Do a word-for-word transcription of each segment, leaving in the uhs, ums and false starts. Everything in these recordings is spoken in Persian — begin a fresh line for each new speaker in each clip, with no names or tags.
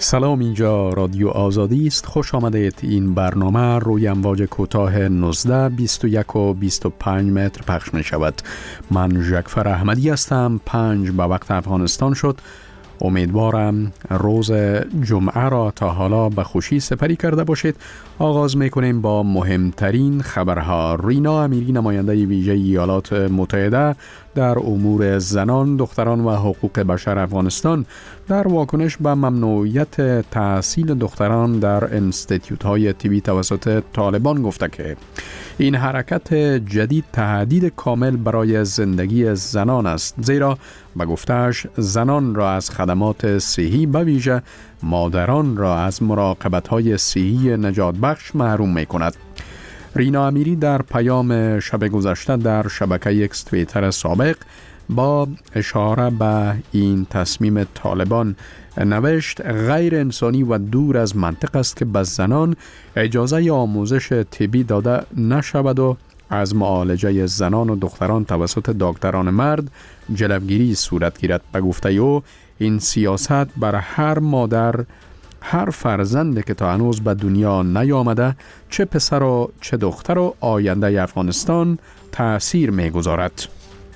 سلام، اینجا رادیو آزادی است. خوش آمدید. این برنامه روی امواج کوتاه نوزده، بیست و یک و بیست و پنج متر پخش می شود. من ژکفر احمدی هستم. پنج به وقت افغانستان شد. امیدوارم روز جمعه را تا حالا به خوشی سپری کرده باشید. آغاز میکنیم با مهمترین خبرها. رینا امیری، نماینده ویژه ایالات متحده در امور زنان، دختران و حقوق بشر افغانستان، در واکنش به ممنوعیت تحصیل دختران در انستیتیوت های طبی توسط طالبان گفته که این حرکت جدید تهدید کامل برای زندگی زنان است، زیرا به گفته‌اش زنان را از خدمات صحی به ویژه مادران را از مراقبت‌های صحی نجات بخش محروم می‌کند. رینا امیری در پیام شب گذشته در شبکه اکس توییتر سابق با اشاره به این تصمیم طالبان نوشت: غیر انسانی و دور از منطق است که به زنان اجازه آموزش طبی داده نشود و از معالجه زنان و دختران توسط دکتران مرد جلوگیری صورت گیرد. به گفته او این سیاست بر هر مادر، هر فرزند که تا هنوز به دنیا نیامده، چه پسر و چه دختر و آینده افغانستان تأثیر می‌گذارد.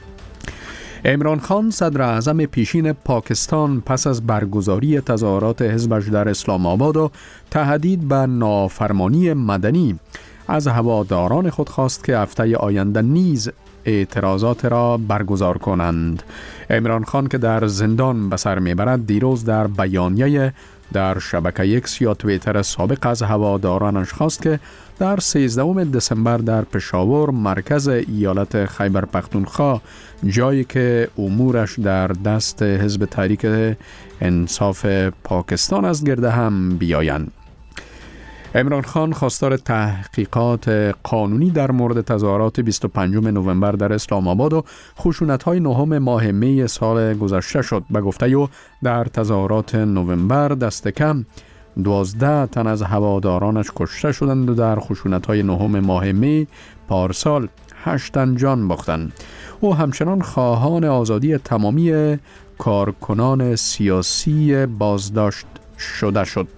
عمران خان، صدر اعظم پیشین پاکستان، پس از برگزاری تظاهرات حزبش در اسلام آباد و تهدید به نافرمانی مدنی از هواداران خود خواست که هفته آینده نیز اعتراضات را برگزار کنند. عمران خان که در زندان به سر میبرد، دیروز در بیانیه در شبکه اکس یا توییتر سابق از هوادارانش خواست که در سیزدهم دسامبر در پشاور، مرکز ایالت خیبر پختونخوا، جایی که امورش در دست حزب تحریک انصاف پاکستان است، گرده هم بیایند. عمران خان خواستار تحقیقات قانونی در مورد تظاهرات بیست و پنجم نوامبر در اسلام آباد و خشونت‌های نهم ماه می سال گذشته شد. به گفته او در تظاهرات نوامبر دست کم دوازده تن از هوادارانش کشته شدند و در خشونت‌های نهم ماه می پارسال هشت تن جان باختند. او همچنان خواهان آزادی تمامی کارکنان سیاسی بازداشت شده شد.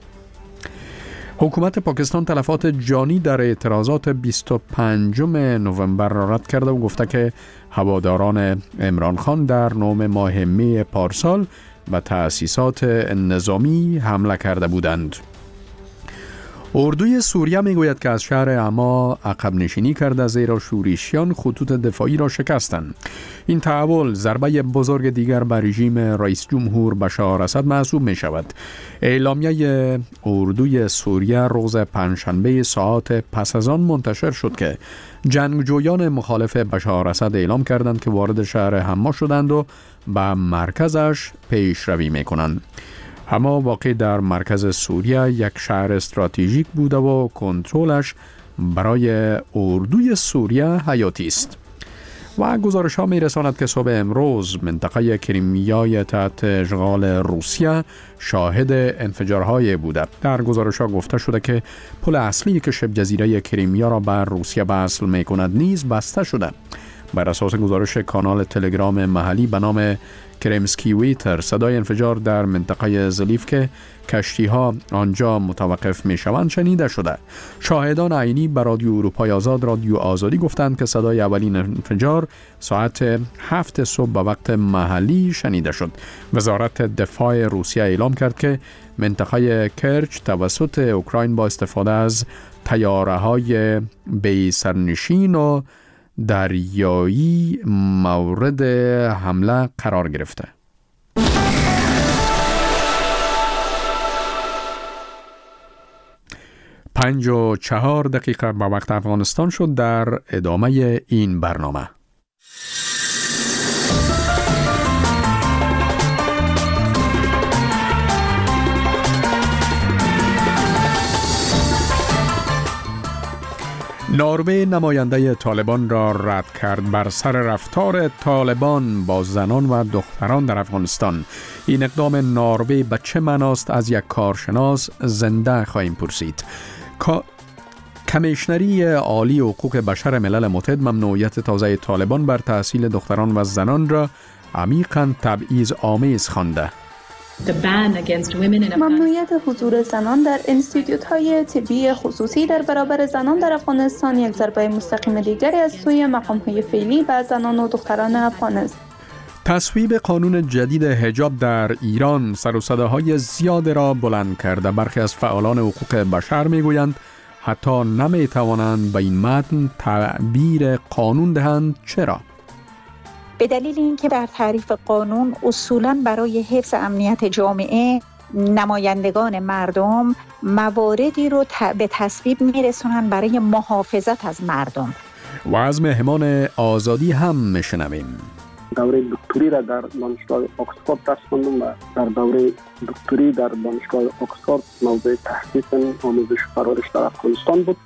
حکومت پاکستان تلفات جانی در اعتراضات بیست و پنجم نوامبر را رد کرده و گفته که هواداران عمران خان در نهم ماه می پارسال به تأسیسات نظامی حمله کرده بودند. اردوی سوریه میگوید که از شهر عما عقب نشینی کرده، زیرا شورشیان خطوط دفاعی را شکستند. این تحول ضربه بزرگ دیگر بر رژیم رئیس جمهور بشار اسد محسوب می شود. اعلامیه اردوی سوریه روز پنجشنبه ساعات پس از آن منتشر شد که جنگجویان مخالف بشار اسد اعلام کردند که وارد شهر حما شدند و به مرکزش پیشروی می کنند. حما واقع در مرکز سوریه یک شهر استراتژیک بوده و کنترلش برای اردوی سوریه حیاتی است. و گزارش ها می رساند که صبح امروز منطقه کریمیای تحت اشغال روسیه شاهد انفجارهای بوده. در گزارش ها گفته شده که پل اصلی که شبه جزیره کریمیا را بر روسیه وصل می کند نیز بسته شده. بر اساس گزارش کانال تلگرام محلی به نام کرمسکیویتر، صدای انفجار در منطقه زلیف که کشتی ها آنجا متوقف می شوند شنیده شده. شاهدان عینی به رادیو اروپای آزاد رادیو آزادی گفتند که صدای اولین انفجار ساعت هفت صبح به وقت محلی شنیده شد. وزارت دفاع روسیه اعلام کرد که منطقه کرچ توسط اوکراین با استفاده از طیاره های بی سرنشین و دریایی مورد حمله قرار گرفته. پنج و چهار دقیقه به وقت افغانستان شد. در ادامه این برنامه نروژ نماینده طالبان را رد کرد بر سر رفتار طالبان با زنان و دختران در افغانستان. این اقدام نروژ به چه معناست؟ از یک کارشناس زنده خواهیم پرسید. کا... کمیشنری عالی حقوق بشر ملل متحد ممنوعیت تازه طالبان بر تحصیل دختران و زنان را عمیقاً تبعیض آمیز خوانده.
ممنوعیت حضور زنان در انستیتوت‌های طبی خصوصی در برابر زنان در افغانستان یک ضربه مستقیم دیگری از سوی مقام‌های فعلی به زنان و دختران افغان است.
تصویب قانون جدید حجاب در ایران سر و صداهای زیاد را بلند کرده. برخی از فعالان حقوق بشر میگویند حتی نمیتوانند به این متن تعبیر قانون دهند. چرا؟
به دلیل اینکه در تعریف قانون اصولاً برای حفظ امنیت جامعه نمایندگان مردم مواردی رو ت... به تصویب میرسونن برای محافظت از مردم.
و از مهمان آزادی هم میشنویم.
دوره دکتری را در دانشگاه اکسفورد درس خواندم و در دوره دکتری در دانشگاه اکسفورد موضوع تحقیق آموزش و پرورش در افغانستان بود.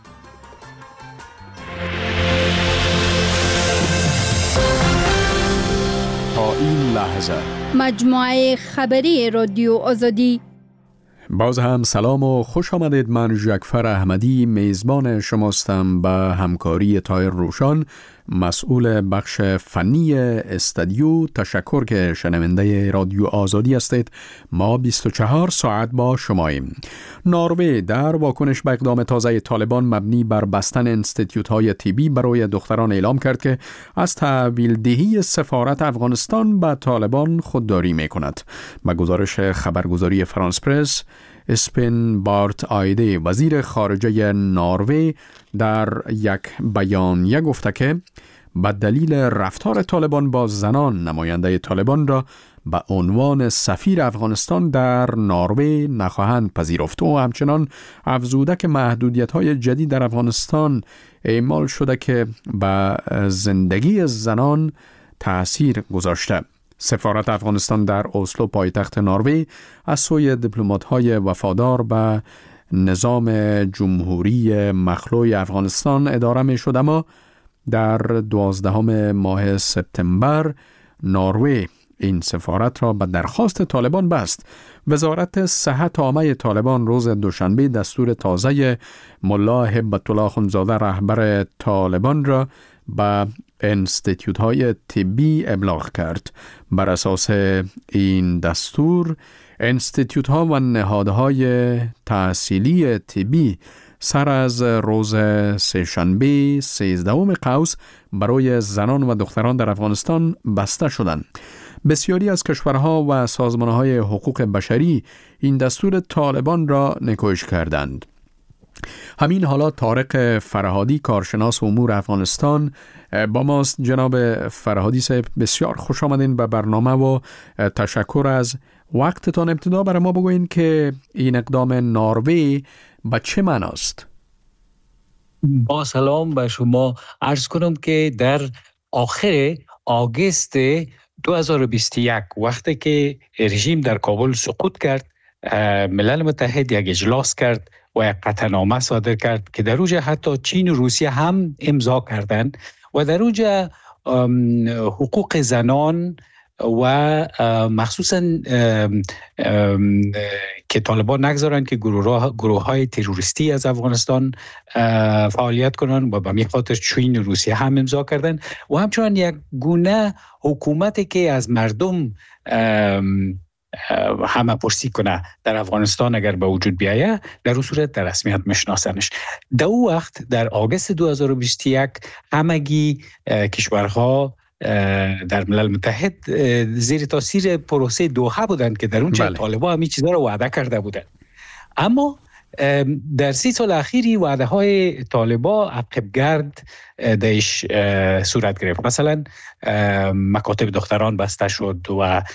تا این لحظه
مجموعه خبری رادیو آزادی.
باز هم سلام و خوش آمدید. من جعفر احمدی میزبان شماستم به همکاری طاهر روشان مسئول بخش فنی استودیو. تشکر که شنونده رادیو آزادی هستید. ما بیست و چهار ساعت با شماییم. نروژ در واکنش به اقدام تازه طالبان مبنی بر بستن انستیتوت‌های طبی برای دختران اعلام کرد که از تحویل دهی سفارت افغانستان به طالبان خودداری می‌کند. با گزارش خبرگزاری فرانس پرس، اسپن بارت آیده وزیر خارجه نروژ در یک بیانیه گفته که به دلیل رفتار طالبان با زنان نماینده طالبان را به عنوان سفیر افغانستان در نروژ نخواهند پذیرفت و همچنان افزوده که محدودیت‌های جدید در افغانستان اعمال شده که به زندگی زنان تأثیر گذاشته. سفارت افغانستان در اسلو پایتخت نروژ از سوی دیپلمات‌های وفادار به نظام جمهوری مخلوع افغانستان اداره می شد، اما در دوازدهم ماه سپتامبر نروژ این سفارت را به درخواست طالبان بست. وزارت صحت عامه طالبان روز دوشنبه دستور تازه ملا هبت الله اخندزاده رهبر طالبان را به انستیتوت‌های طبی ابلاغ کرد. بر اساس این دستور انستیتوت‌ها و نهادهای تحصیلی طبی سر از روز سه‌شنبه سیزدهم قوس برای زنان و دختران در افغانستان بسته شدند. بسیاری از کشورها و سازمانهای حقوق بشری این دستور طالبان را نکوش کردند. همین حالا طارق فرهادی کارشناس امور افغانستان با ماست. جناب فرهادی صاحب بسیار خوش آمدین به برنامه و تشکر از وقتتان. ابتدا برای ما بگوین که این اقدام نروژ به چه معناست؟
با سلام به شما عرض کنم که در آخر آگوست دو هزار و بیست و یک وقتی که رژیم در کابل سقوط کرد، ملل متحد یک اجلاس کرد و یک قطعنامه صادر کرد که در اوجه حتی چین و روسیه هم امضا کردند و در اوجه حقوق زنان و مخصوصا که طالبان نگذارند که گروه گروه های تروریستی از افغانستان فعالیت کنند و به می خاطر چین و روسیه هم امضا کردند و همچنان یک گونه حکومتی که از مردم همه پرسی کنه در افغانستان اگر به وجود بیایه در اون صورت در رسمیت میشناسنش. در اون وقت در آگوست دو هزار و بیست و یک همگی کشورها در ملل متحد زیر تاثیر پروسه دوحه بودند که در اونجا بله. طالبان همین چیزا رو وعده کرده بودند، اما در سی سال اخیری وعده های طالبان عقبگرد دایش صورت گرفت. مثلا مکاتب دختران بسته شد و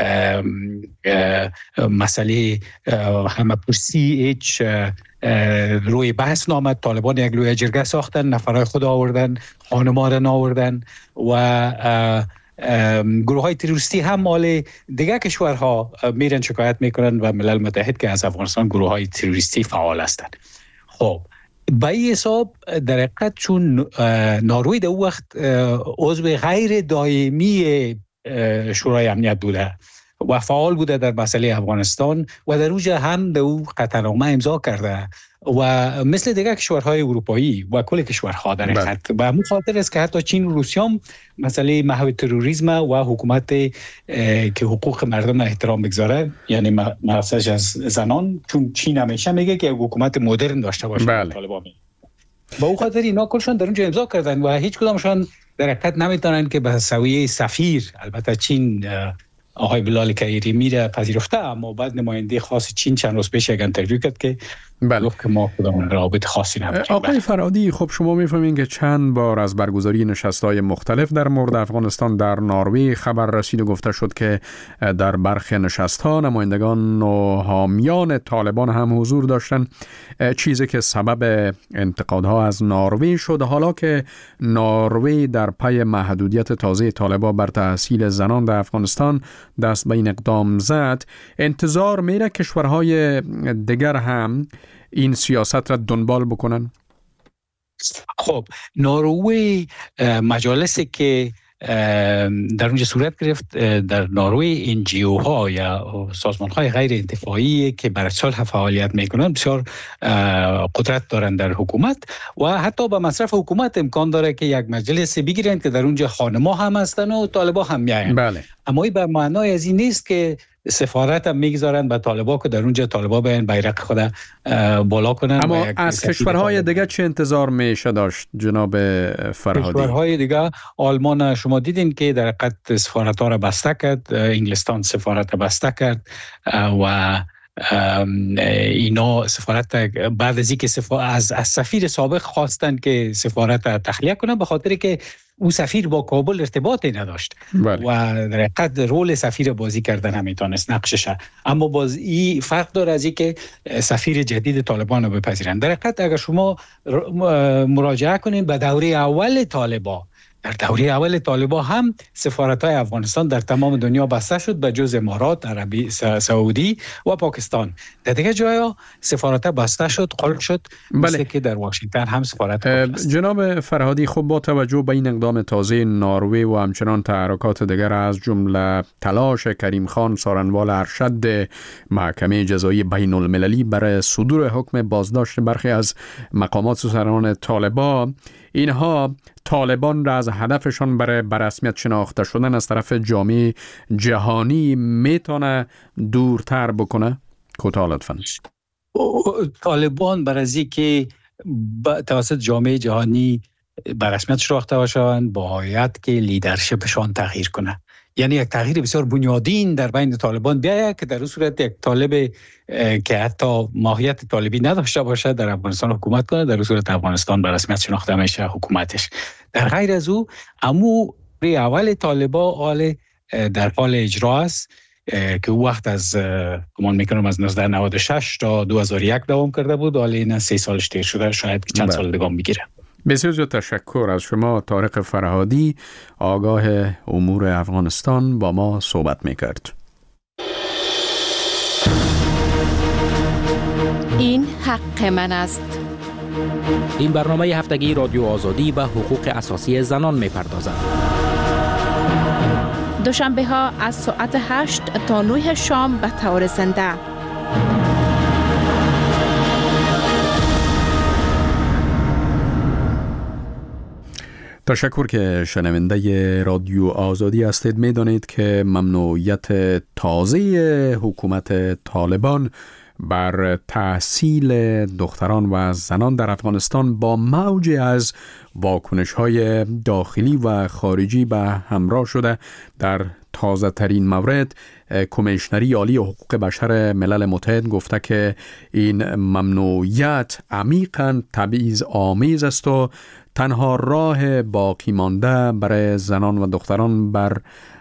مسئله همه پرسی هیچ روی بحث نامد. طالبان یک لوی جرگه ساختن، نفرای خود آوردن، خانمان آوردن و گروه های تروریستی هم مال دیگه کشورها میرن شکایت میکنن و ملل متحد که از افغانستان گروه های تروریستی فعال هستند. خب به این حساب در حقیقت چون نروژ در وقت عضو غیر دائمی شورای امنیت بوده و فعال بوده در مسئله افغانستان و در اوج هم به او قطعنامه امضا کرده و مثل دیگر کشورهای اروپایی و کل کشورها در حقیقت و همون خاطر است که حتی چین و روسیه هم مسئله محو تروریسم و حکومت که حقوق مردم احترام بگذاره، یعنی مسئله از زنان، چون چین همیشه میگه که حکومت مدرن داشته باشه.
بله.
طالبان با او خاطر اینا کلشون در اونجا امضا کردن و هیچ کدامشون در حقیقت نمیتونن که به سویه سفیر، البته چین آقای بلال کیری میره پذیرفته، اما بعد نماینده خاص چین چند روز پیش یک اینترویو کرد که
بله.
گفت که ما کدام رابطه خاصی نداریم.
آقای فرهادی، خب شما میفهمین که چند بار از برگزاری نشست‌های مختلف در مورد افغانستان در نروژ خبر رسید و گفته شد که در برخی نشست‌ها نمایندگان و حامیان طالبان هم حضور داشتن، چیزی که سبب انتقادها از نروژ شد. حالا که نروژ در پی محدودیت تازه طالبان بر تحصیل زنان در افغانستان دست به این اقدام زد، انتظار میره کشورهای دیگر هم این سیاست را دنبال بکنن؟
خب نروژ مجالسی که در اونجا صورت گرفت، در نروژ ان جی او ها یا سازمان های غیر انتفاعی که برای صلح فعالیت میکنن بسیار قدرت دارن در حکومت و حتی به مصرف حکومت امکان داره که یک مجلس بگیرن که در اونجا خانما هم هستن و طالبا هم میاین.
بله.
اما این به معنای از این نیست که سفارت هم میگذارن به طالبا که در اونجا طالبا بیان بیرق خود بالا کنن.
اما از کشورهای دیگه چه انتظار میشه داشت جناب فرهادی؟
کشورهای دیگه آلمان شما دیدین که در حقیقت سفارت ها را بسته کرد، انگلستان سفارت را بسته کرد و اینا سفارت بعد از اینکه از از سفیر سابق خواستن که سفارت را تخلیه کنن به خاطر که او سفیر با کابل ارتباطی نداشت. بله. و در حقیقت رول سفیر بازی کردن نمیتونست نقششه، اما باز این فرق داره از اینکه سفیر جدید طالبان رو بپذیرن. در حقیقت اگر شما مراجعه کنین به دوره اول طالبان، در دوره اول طالبان هم سفارت‌های افغانستان در تمام دنیا بسته شد به جز امارات عربی سعودی و پاکستان. در دیگه جاها سفارت‌ها بسته شد، قلب شد. بله. مثل که در واشنگتن هم سفارت هست.
جناب فرهادی، خب با توجه به این اقدام تازه نروژ و همچنان تحرکات دیگر از جمله تلاش کریم خان سارنوال ارشد محکمه جزایی بین المللی برای صدور حکم بازداشت برخی از مقامات سران طالبان، اینها طالبان را از هدفشان برای بررسمیت شناخته شدن از طرف جامعه جهانی میتونه دورتر بکنه؟ کوتاه لطفاً.
طالبان برای از اینکه توسط جامعه جهانی بررسمیت شناخته باشند باید که لیدرشپشان تغییر کنه، یعنی یک تغییر بسیار بنیادین در بین طالبان بیاید که در اون صورت یک طالب که حتی ماهیت طالبی نداشته باشه در افغانستان حکومت کنه، در اون صورت افغانستان به رسمیت شناخته میشه حکومتش. در غیر از او امو اول طالبان حال در حال اجرا است که او وقت از گمان میکنم از نوزده نود و شش تا دو هزار و یک دوام کرده بود، حالا این سه سالش تیر شده، شاید چند سال دیگه میگیره.
بسیار زیاد تشکر از شما. طارق فرهادی، آگاه امور افغانستان، با ما صحبت میکرد.
این حق من است.
این برنامه هفتگی رادیو آزادی به حقوق اساسی زنان میپردازد.
دوشنبه ها از ساعت هشت تا نه شام به طور زنده.
تشکر که شنونده رادیو آزادی هستید. میدانید که ممنوعیت تازه حکومت طالبان بر تحصیل دختران و زنان در افغانستان با موج از واکنش‌های داخلی و خارجی به همراه شده. در تازه ترین مورد کمیشنری عالی حقوق بشر ملل متحد گفته که این ممنوعیت عمیقاً تبعیض آمیز است و تنها راه باقی مانده برای زنان و دختران بر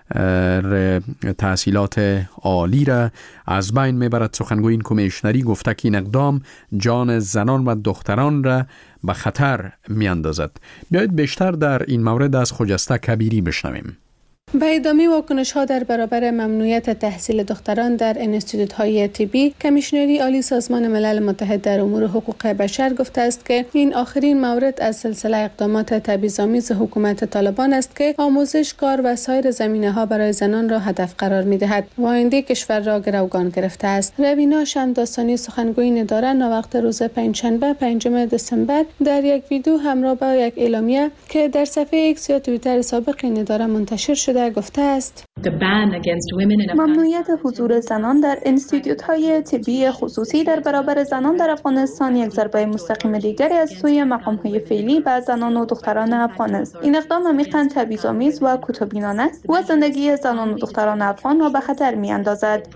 تحصیلات عالی را از بین میبرد. سخنگوی این کمیشنری گفته که این اقدام جان زنان و دختران را به خطر میاندازد. بیایید بیشتر در این مورد از خجسته کبیری بشنویم.
به ادامه واکنش‌ها در برابر ممنوعیت تحصیل دختران در انستیتوت‌های طبی، کمیشنری عالی سازمان ملل متحد در امور حقوق بشر گفته است که این آخرین مورد از سلسله اقدامات تبعیض‌آمیز حکومت طالبان است که آموزش، کار و سایر زمینه‌ها برای زنان را هدف قرار می‌دهد و آینده کشور را گروگان گرفته است. روینا شمداستانی، سخنگوی نداره، ناوقت روز پنجشنبه پنجم دسامبر در یک ویدیو همراه با یک اعلامیه که در صفحه ایکس یا توییتر سابق نداره منتشر شده گفته است:
ممنوعیت حضور زنان در انستیتوت‌های طبی خصوصی در برابر زنان در افغانستان یک ضربه مستقیم دیگری از سوی مقام‌های فعلی به زنان و دختران افغان است. این اقدام عمیقاً تبعیض‌آمیز و کوتاه‌بینانه است و زندگی زنان و دختران افغان را به خطر می‌اندازد.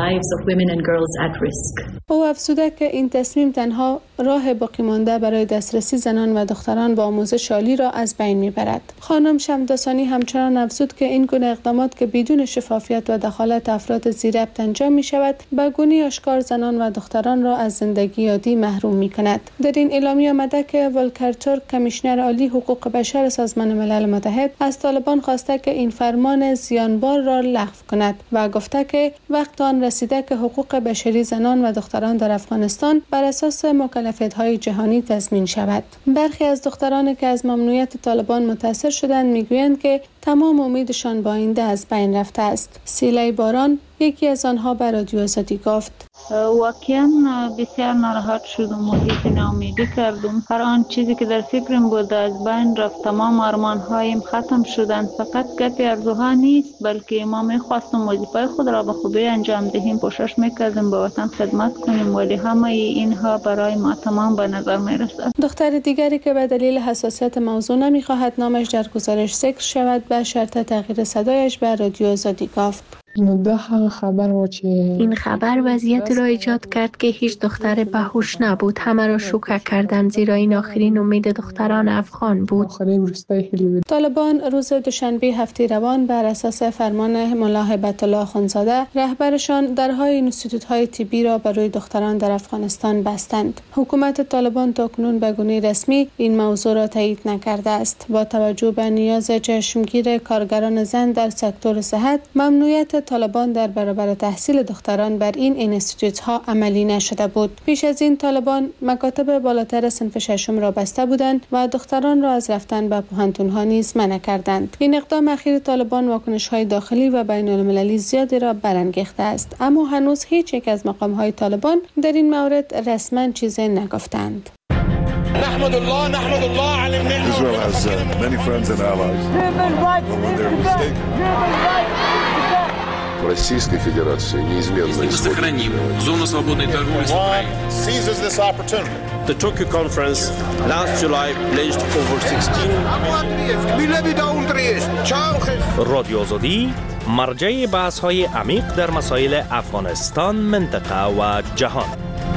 او افزوده که این تصمیم تنها راه باقی مانده برای دسترسی زنان و دختران به آموزش عالی را از بین می‌برد. خانم شمداسانی همچنان افزود که این گونه اقدامات که بدون شفافیت و دخالت افراد زیربط انجام می شود، به گونه‌ای آشکار زنان و دختران را از زندگی عادی محروم می کند. در این اعلامیه آمده که ولکر تورک، کمیشنر عالی حقوق بشر سازمان ملل متحد، از طالبان خواسته که این فرمان زیانبار را لغو کند و گفته که وقت آن رسیده که حقوق بشری زنان و دختران در افغانستان بر اساس مکلفیت‌های جهانی تضمین شود. برخی از دخترانی که از ممنوعیت طالبان متاثر شدند میگویند که تمام امیدشان با آینده از بین رفته است. سیلی باران یکی از آنها به رادیو آزادی گفت:
واقعا بسیار ناراحت شدم و حس ناامیدی کردم. هر آن چیزی که در فکرم بود از بین رفت. تمام آرمان‌هایم ختم شدند. فقط گپ ارزوها نیست، بلکه ما می‌خواستیم وظیفه خود را به خوبی انجام دهیم. کوشش می‌کردیم به وطن خدمت کنیم، ولی همه اینها برای ما تمام به نظر می‌رسد.
دختر دیگری که به دلیل حساسیت موضوع نمی‌خواهد نامش در گزارش ذکر شود، به شرط تغییر صدایش به رادیو آزادی گفت:
این خبر وضعیت را ایجاد کرد که هیچ دختر باهوش نبود. همه را شوکه کردند، زیرا این آخرین امید دختران افغان بود.
طالبان روز دوشنبه هفته روان بر اساس فرمان ملا هیبت الله اخوندزاده رهبرشان درهای انستیتوت‌های طبی را برای دختران در افغانستان بستند. حکومت طالبان تاکنون به گونه رسمی این موضوع را تایید نکرده است. با توجه به نیاز چشمگیر کارگران زن در سکتور صحت، ممنوعیت طالبان در برابر تحصیل دختران بر این انستیتوت ها عملی نشده بود. پیش از این طالبان مکاتب بالاتر صنف ششم را بسته بودند و دختران را از رفتن به پوهنتون ها نیز منع کردند. این اقدام اخیر طالبان واکنش های داخلی و بین المللی زیادی را برانگیخته است، اما هنوز هیچ یک از مقام های طالبان در این مورد رسما چیزی نگفتند.
نحمد الله نحمد الله على النعمة. Israel has uh, many friends and allies. Human rights is the human rights.
Российской Федерации неизменно
сохраним зону свободной торговли с Украиной.
Seizes this opportunity.
The Tokyo conference last July pledged over sixteen.
رادیو آزادی مرجع بحث‌های عمیق در مسائل افغانستان، منطقه و جهان.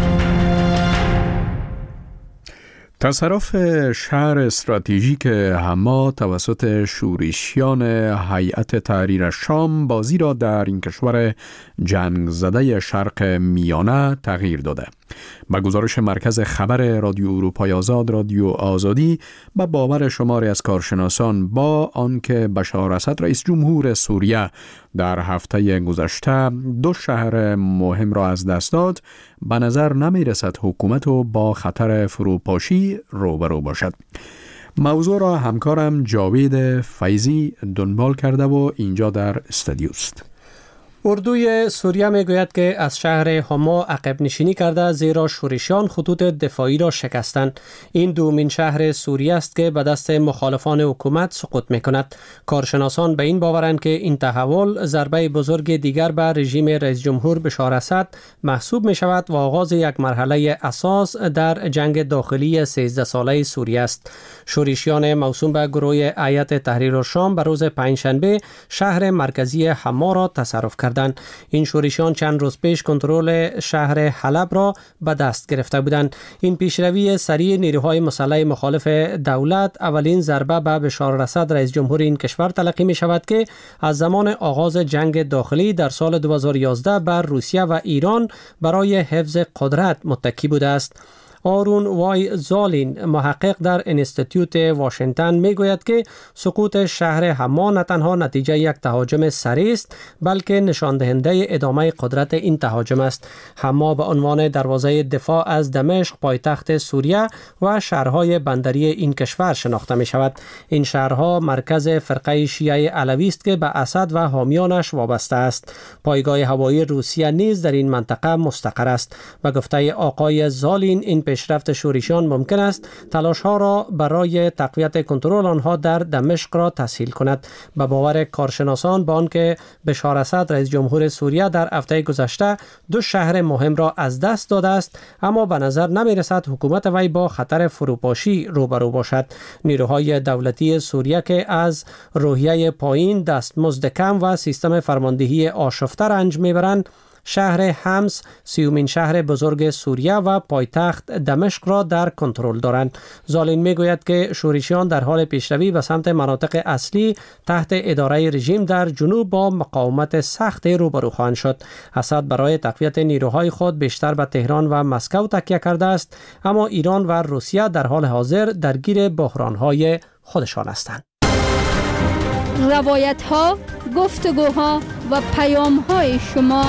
تصرف شهر استراتژیک حما توسط شورشیان هیئت تحریر شام بازی را در این کشور جنگ زده شرق میانه تغییر داده. با گزارش مرکز خبر رادیو اروپای آزاد، رادیو آزادی، با باور شماری از کارشناسان با آنکه بشار اسد رئیس جمهور سوریه در هفته گذشته دو شهر مهم را از دست داد، به نظر نمی رسد حکومت و با خطر فروپاشی روبرو باشد. موضوع را همکارم جاوید فیضی دنبال کرده و اینجا در استودیوست.
اردوی سوریه میگوید که از شهر حما عقب نشینی کرده، زیرا شورشیان خطوط دفاعی را شکستند. این دومین شهر سوریه است که به دست مخالفان حکومت سقوط میکند. کارشناسان به این باورند که این تحول ضربه بزرگ دیگر به رژیم رئیس جمهور بشار اسد محسوب می شود و آغاز یک مرحله اساس در جنگ داخلی سیزده ساله سوریه است. شورشیان موسوم به گروه هیئت تحریر شام به روز پنجشنبه شهر مرکزی حما را تصرف کردند. این شورشیان چند روز پیش کنترل شهر حلب را به دست گرفته بودند. این پیشروی سریع نیروهای مسلح مخالف دولت اولین ضربه به بشار اسد رئیس جمهور این کشور تلقی می شود که از زمان آغاز جنگ داخلی در سال دو هزار و یازده بر روسیه و ایران برای حفظ قدرت متکی بوده است. آرون وای زالین محقق در انستیتوت واشنگتن میگوید که سقوط شهر حما نه تنها نتیجه یک تهاجم سریع است بلکه نشان دهنده ادامه قدرت این تهاجم است. حما به عنوان دروازه دفاع از دمشق پایتخت سوریه و شهرهای بندری این کشور شناخته می شود. این شهرها مرکز فرقه شیعه علوی است که به اسد و حامیانش وابسته است. پایگاه هوایی روسیه نیز در این منطقه مستقر است. به گفته آقای زالین این پیشرفت شورشیان ممکن است تلاش ها را برای تقویت کنترل آنها در دمشق را تسهیل کند. به باور کارشناسان با آنکه بشار اسد رئیس جمهور سوریه در هفته گذشته دو شهر مهم را از دست داده است، اما به نظر نمی رسد حکومت وی با خطر فروپاشی روبرو باشد. نیروهای دولتی سوریه که از روحیه پایین، دستمزد کم و سیستم فرماندهی آشفته رنج میبرند، شهر حمص سیومین شهر بزرگ سوریه و پایتخت دمشق را در کنترل دارند. زالین میگوید که شورشیان در حال پیشروی به سمت مناطق اصلی تحت اداره رژیم در جنوب با مقاومت سخت روبرو خواهند شد. اسد برای تقویت نیروهای خود بیشتر به تهران و مسکو تکیه کرده است، اما ایران و روسیه در حال حاضر درگیر بحران‌های خودشان هستند.
روایت ها، گفتگوها و پیام های شما.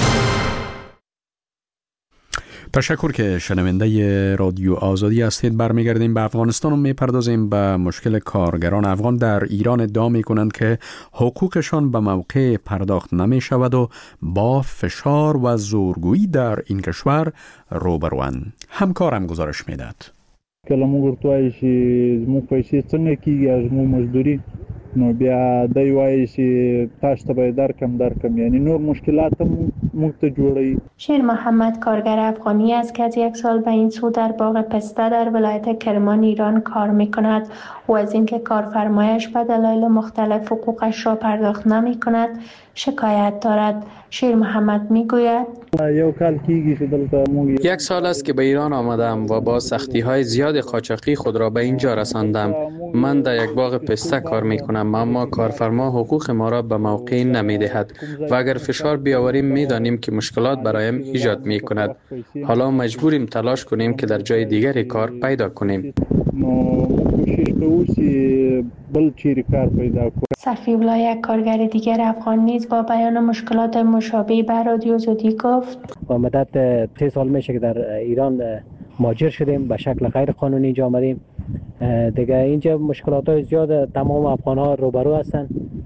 تشکر که شنونده رادیو آزادی هستید. برمیگردیم به افغانستان و میپردازیم به مشکل کارگران افغان در ایران. ادعا میکنند که حقوقشان به موقع پرداخت نمی شود و با فشار و زورگویی در این کشور روبروند. همکارم گزارش میداد.
کله موږ ورته چې زموږ پیسې څنګه کیږي، زموږ مزدوري، نو بیا دی وایي چې تاسو ته به درکم درکم یعنی نور مشکلات هم موږ ته جوړوي.
شیر محمد کارگر افغانی است که از یک سال به این سو در باغ پسته در ولایت کرمان ایران کار میکند. او از اینکه کارفرمایش به دلایل مختلف حقوقش را پرداخت نمی کند شکایت دارد. شیر محمد میگوید
یک سال است که به ایران آمدم و با سختی های زیاد قاچاقی خود را به اینجا رساندم. من در یک باغ پسته کار می کنم، اما کارفرما حقوق ما را به موقع نمی دهد و اگر فشار بیاوریم می دانیم که مشکلات برایم ایجاد می کند. حالا مجبوریم تلاش کنیم که در جای دیگری کار پیدا کنیم.
صفی‌الله یک کارگر دیگر افغان نیز با بیان مشکلات مشابه به رادیو آزادی گفت
با مدت سه سال میشه که در ایران مهاجر شدیم، به شکل غیر قانونی اینجا آمدیم. دیگه اینجا مشکلات های زیاد تمام افغان ها روبرو هستن.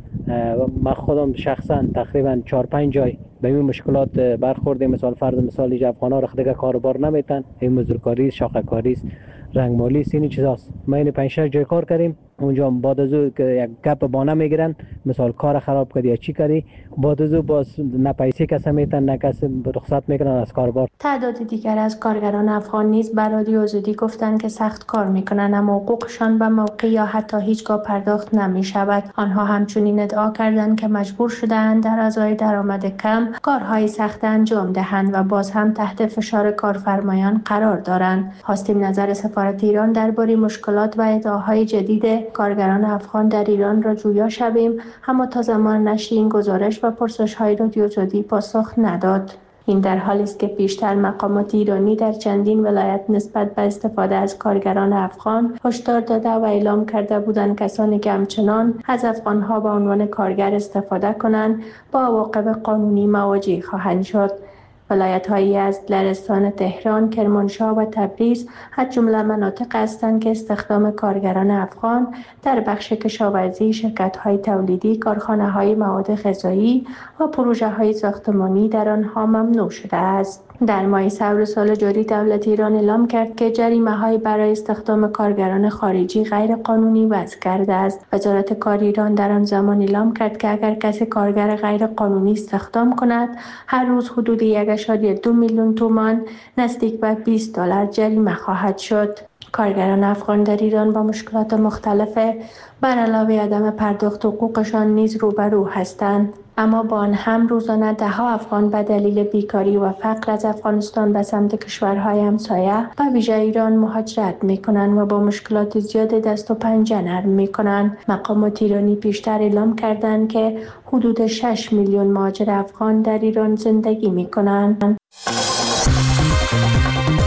من خودم شخصا تقریبا چهار پنج جای به این مشکلات برخوردیم. مثال فرض مثال اینجا افغان ها دیگه کاربار نمیتن، این مزدورکاری، شاخه‌کاری، رنگمالی، سینی چیزاست. ما این پنج شش جای کار کردیم، اونجا بعد از او که یک گپ بانه میگیرن، مثال کار خراب کردی یا چی کردی، بعد از او باز نه پیسه کس میتن نه کس رخصت میکنن از کاربار.
تعداد دیگر از کارگران افغان نیز بر رادیو آزادی گفتند که سخت کار میکنن اما حقوقشان به موقع یا حتی هیچگاه پرداخت نمیشود. آنها همچنین ادعا کردند که مجبور شدند در ازای درآمد کم کارهای سخت انجام دهند و باز هم تحت فشار کارفرمایان قرار دارند. خواستیم نظر سفارت ایران درباره مشکلات و ادعاهای جدید کارگران افغان در ایران را جویا شویم، اما تا زمان نشر این گزارش و پرسش‌های رادیو آزادی پاسخ نداد. این در حالی است که پیشتر مقامات ایرانی در چندین ولایت نسبت به استفاده از کارگران افغان هشدار داده و اعلام کرده بودند کسانی که همچنان از افغان‌ها به عنوان کارگر استفاده کنند با عواقب قانونی مواجه خواهند شد. ولایت‌های یزد، لرستان، تهران، کرمانشاه و تبریز از جمله مناطق هستند که استخدام کارگران افغان در بخش کشاورزی، شرکت‌های تولیدی، کارخانه‌های مواد غذایی و پروژه‌های ساختمانی در آنها ممنوع شده است. در ماه سپر سال جاری دولت ایران اعلام کرد که جریمه‌های برای استخدام کارگران خارجی غیر قانونی وضع کرده است. وزارت کار ایران در آن زمان اعلام کرد که اگر کسی کارگر غیر قانونی استخدام کند هر روز حدود یک ممیز دو میلیون تومان نزدیک به بیست دلار جریمه خواهد شد. کارگران افغان در ایران با مشکلات مختلف بر علاوه عدم پرداخت حقوقشان نیز روبرو هستند، اما با آن هم روزانه ده ها افغان به دلیل بیکاری و فقر از افغانستان به سمت کشورهای همسایه و ویژه ایران مهاجرت میکنند و با مشکلات زیاد دست و پنجه نرم میکنند. مقامات ایرانی پیشتر اعلام کردند که حدود شش میلیون مهاجر افغان در ایران زندگی میکنند.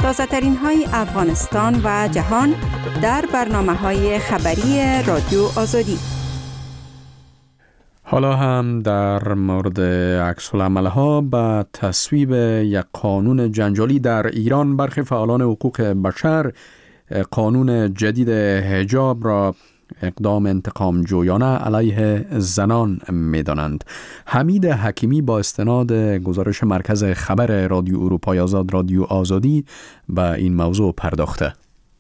تازه ترین های افغانستان و جهان در برنامه های خبری رادیو آزادی.
حالا هم در مورد عکس‌العمل‌ها به تصویب یک قانون جنجالی در ایران، برخی فعالان حقوق بشر قانون جدید حجاب را اقدام انتقام جویانه علیه زنان می‌دانند. حمید حکیمی با استناد گزارش مرکز خبر رادیو اروپای آزاد رادیو آزادی به این موضوع پرداخته.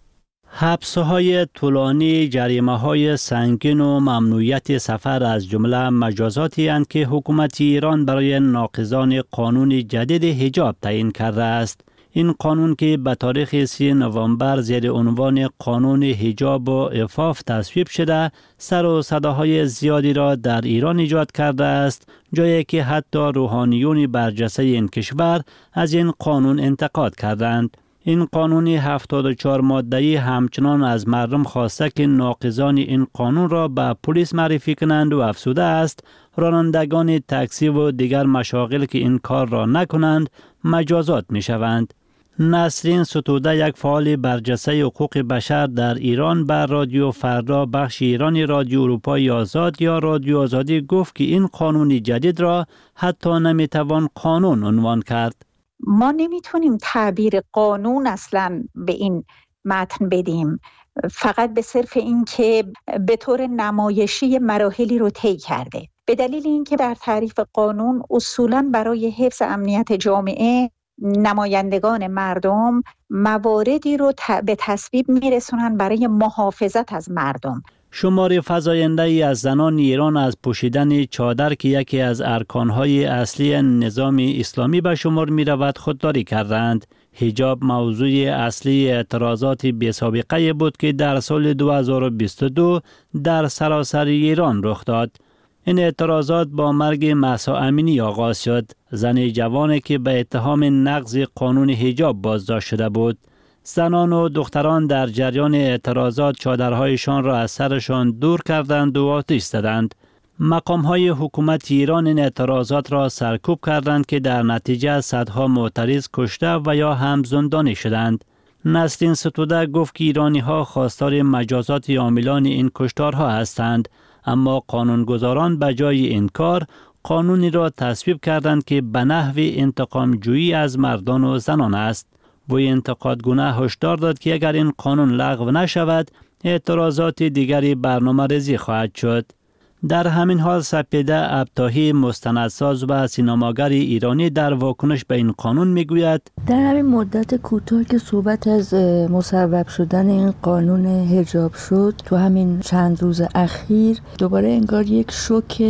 حبس‌های طولانی، جریمه‌های سنگین و ممنوعیت سفر از جمله مجازاتی اند که حکومت ایران برای ناقضان قانون جدید حجاب تعیین کرده است. این قانون که به تاریخ سی نوامبر زیر عنوان قانون حجاب و عفاف تصویب شده، سر و صداهای زیادی را در ایران ایجاد کرده است، جایی که حتی روحانیون برجسته این کشور از این قانون انتقاد کردند. این قانون هفتاد و چهار ماده‌ای همچنان از مردم خواسته که ناقضان این قانون را به پلیس معرفی کنند و افزوده است رانندگان تاکسی و دیگر مشاغل که این کار را نکنند مجازات می شوند. نسرین ستوده، یک فعال برجسته حقوق بشر در ایران، بر رادیو فردا بخش ایرانی رادیو اروپای آزاد یا رادیو آزادی گفت که این قانون جدید را حتی نمیتوان قانون عنوان کرد.
ما نمیتونیم تعبیر قانون اصلا به این متن بدیم، فقط به صرف این که به طور نمایشی مراحلی رو طی کرده، به دلیل اینکه در تعریف قانون اصولاً برای حفظ امنیت جامعه نمایندگان مردم مواردی رو به تصویب میرسونن برای محافظت از مردم.
شمار فزاینده ای از زنان ایران از پوشیدن چادر که یکی از ارکانهای اصلی نظام اسلامی به شمار می رود خودداری کردند. حجاب موضوع اصلی اعتراضات بی سابقه بود که در سال دو هزار و بیست و دو در سراسر ایران رخ داد. این اعتراضات با مرگ مهسا امینی آغاز شد، زن جوانی که به اتهام نقض قانون حجاب بازداشت شده بود. زنان و دختران در جریان اعتراضات چادرهایشان را از سرشان دور کردند و آتش زدند. مقام‌های حکومت ایران این اعتراضات را سرکوب کردند که در نتیجه صدها معترض کشته و یا هم زندانی شدند. نسرین ستوده گفت که ایرانی‌ها خواستار مجازات عاملان این کشتارها هستند، اما قانونگذاران به جای این کار قانونی را تصویب کردند که به نحو انتقام جویی از مردان و زنان است. وی انتقادگونه هشدار داد که اگر این قانون لغو نشود اعتراضات دیگری برنامه ریزی خواهد شد. در همین حال سپیده ابطاحی، مستندساز و سینماگر ایرانی در واکنش به این قانون میگوید
در همین مدت کوتاه که صحبت از مصوب شدن این قانون حجاب شد، تو همین چند روز اخیر دوباره انگار یک شوک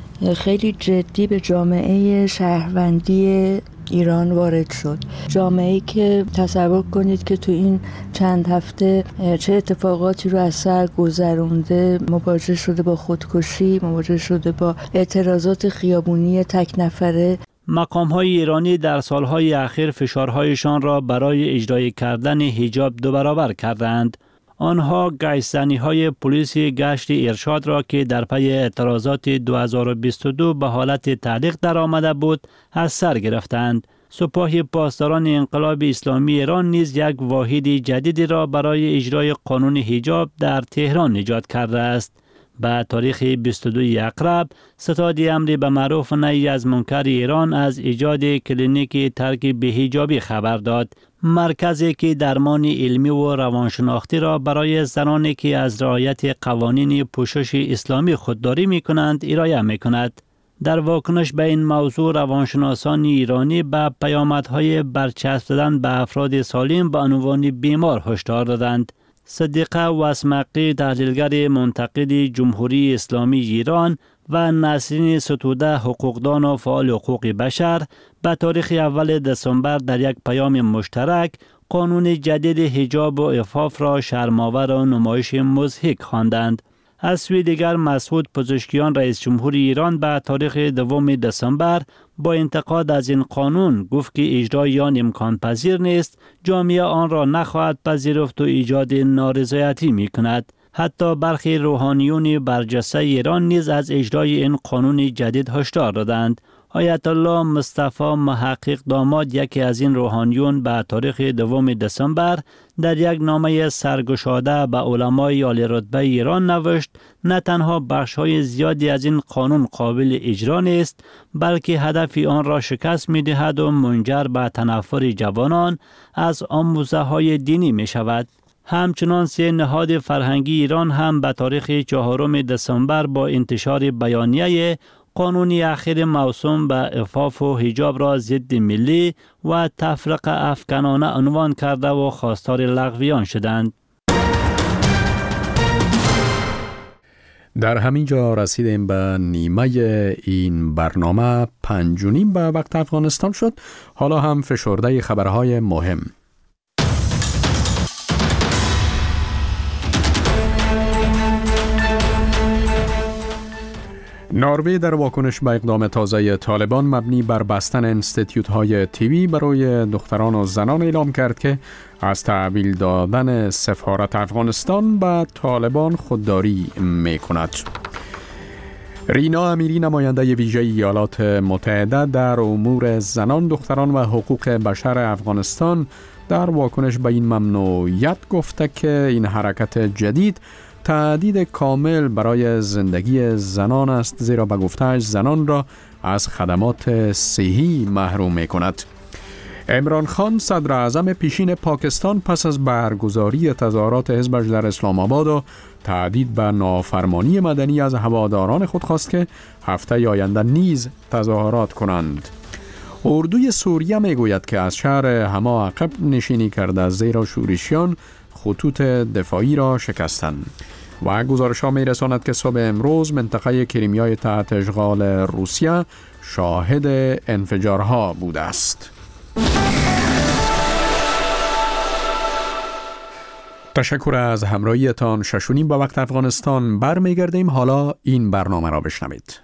خیلی جدی به جامعه شهروندی ایران وارد شد. جامعه‌ای که تصور کنید که تو این چند هفته چه اتفاقاتی رو از سر گذرونده، مواجه شده با خودکشی، مواجه شده با اعتراضات خیابونی تک نفره.
مقام‌های ایرانی در سالهای اخیر فشارهایشان را برای اجرای کردن حجاب دو برابر کردند. آنها گشت‌زنی‌های پلیس گشت ارشاد را که در پی اعتراضات دو هزار و بیست و دو به حالت تعلیق در آمده بود از سر گرفتند. سپاه پاسداران انقلاب اسلامی ایران نیز یک واحد جدیدی را برای اجرای قانون حجاب در تهران ایجاد کرده است. به تاریخ بیست و دو اقرب ستاد امر به معروف نهی از منکر ایران از ایجاد کلینیک ترک بی‌حجابی خبر داد، مرکزی که درمان علمی و روانشناختی را برای زنانی که از رعایت قوانین پوشش اسلامی خودداری می کنند ارائه می کند. در واکنش به این موضوع روانشناسان ایرانی به پیامدهای برچسب زدن به افراد سالم به عنوان بیمار هشدار دادند. صدیقه واسمقی، تحلیلگر منتقد جمهوری اسلامی ایران، و نسرین ستوده، حقوقدان و فعال حقوق بشر، به تاریخ اول دسامبر در یک پیام مشترک قانون جدید حجاب و عفاف را شرم‌آور و نمایش مضحک خواندند. از سوی دیگر مسعود پزشکیان، رئیس جمهور ایران، به تاریخ دوم دسامبر با انتقاد از این قانون گفت که اجرای آن امکان پذیر نیست، جامعه آن را نخواهد پذیرفت و ایجاد نارضایتی می کند. حتی برخی روحانیون برجسته ایران نیز از اجرای این قانون جدید هشدار دادند. آیت الله مصطفی محقق داماد، یکی از این روحانیون، به تاریخ دوم دسامبر در یک نامه سرگشاده به علمای عالی رتبه ایران نوشت نه تنها بخش‌های زیادی از این قانون قابل اجرا نیست، بلکه هدف آن را شکست می‌دهد و منجر به تنفر جوانان از آموزه‌های دینی می‌شود. همچنان سه نهاد فرهنگی ایران هم به تاریخ چهارم دسامبر با انتشار بیانیه قانونی اخیر موسوم به عفاف و حجاب را ضد ملی و تفرقه افکنانه عنوان کرده و خواستار لغوی آن شدند.
در همین جا رسیدیم به نیمه این برنامه. پنج و نیم به وقت افغانستان شد. حالا هم فشرده خبرهای مهم. نروژ در واکنش به اقدام تازه طالبان مبنی بر بستن انستیتیوت‌های تیوی برای دختران و زنان اعلام کرد که از تحویل دادن سفارت افغانستان به طالبان خودداری می‌کند. رینا امیری، نماینده ویژه ایالات متحده در امور زنان، دختران و حقوق بشر افغانستان، در واکنش به این ممنوعیت گفته که این حرکت جدید تهدید کامل برای زندگی زنان است، زیرا به گفته‌اش زنان را از خدمات صحی محروم می‌کند. عمران خان، صدر اعظم پیشین پاکستان، پس از برگزاری تظاهرات حزبش در اسلام آباد و تهدید به نافرمانی مدنی از هواداران خود خواست که هفته آینده نیز تظاهرات کنند. اردوی سوریه میگوید که از شهر حما عقب نشینی کرده، زیرا شورشیان خطوط دفاعی را شکستند. و گزارش ها می رساند که صبح امروز منطقه کریمیای تحت اشغال روسیه شاهد انفجارها بوده است. تشکر از همراهیتان. شش و نیم به وقت افغانستان برمیگردیم. حالا این برنامه را بشنوید.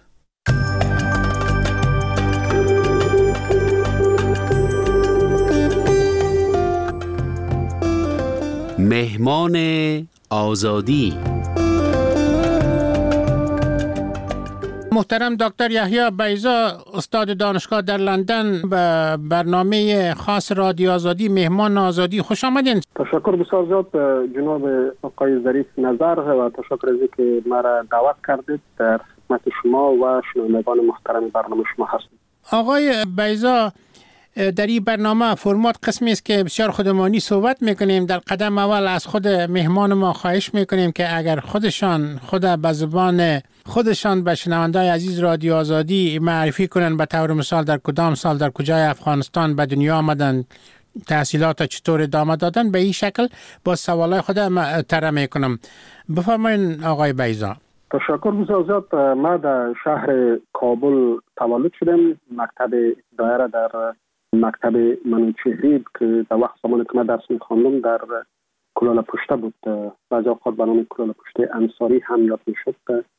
مهمان آزادی.
محترم دکتر یحیی بیضا، استاد دانشگاه در لندن، به برنامه خاص رادیو آزادی مهمان آزادی خوش آمدین.
تشکر بسیار زیاد جناب آقای ظریف نظر و تشکر از اینکه مرا دعوت کردید. در خدمت شما و شنوندگان محترم برنامه شما هستم.
آقای بیضا، در این برنامه فرمات قسمی است که بسیار خودمانی صحبت میکنیم. در قدم اول از خود مهمان ما خواهش میکنیم که اگر خودشان خود به زبان خودشان به شنوندای عزیز رادیو آزادی معرفی کنن، به طور مثال در کدام سال در کجای افغانستان به دنیا آمدن، تحصیلات چطور ادامه دادن، به این شکل با سوالای خود طرح میکنم. بفرمایید آقای بیضا.
تشکر بسیار زیاد. ما در شهر کابل تولد شدم. مکتب ابتدایی را در مکتب منوچهری که در وقت زمانی که من درس می‌خواندم در کلاله پشته بود، بعضی اوقات به نام کلاله پشته انصاری هم یاد میشد.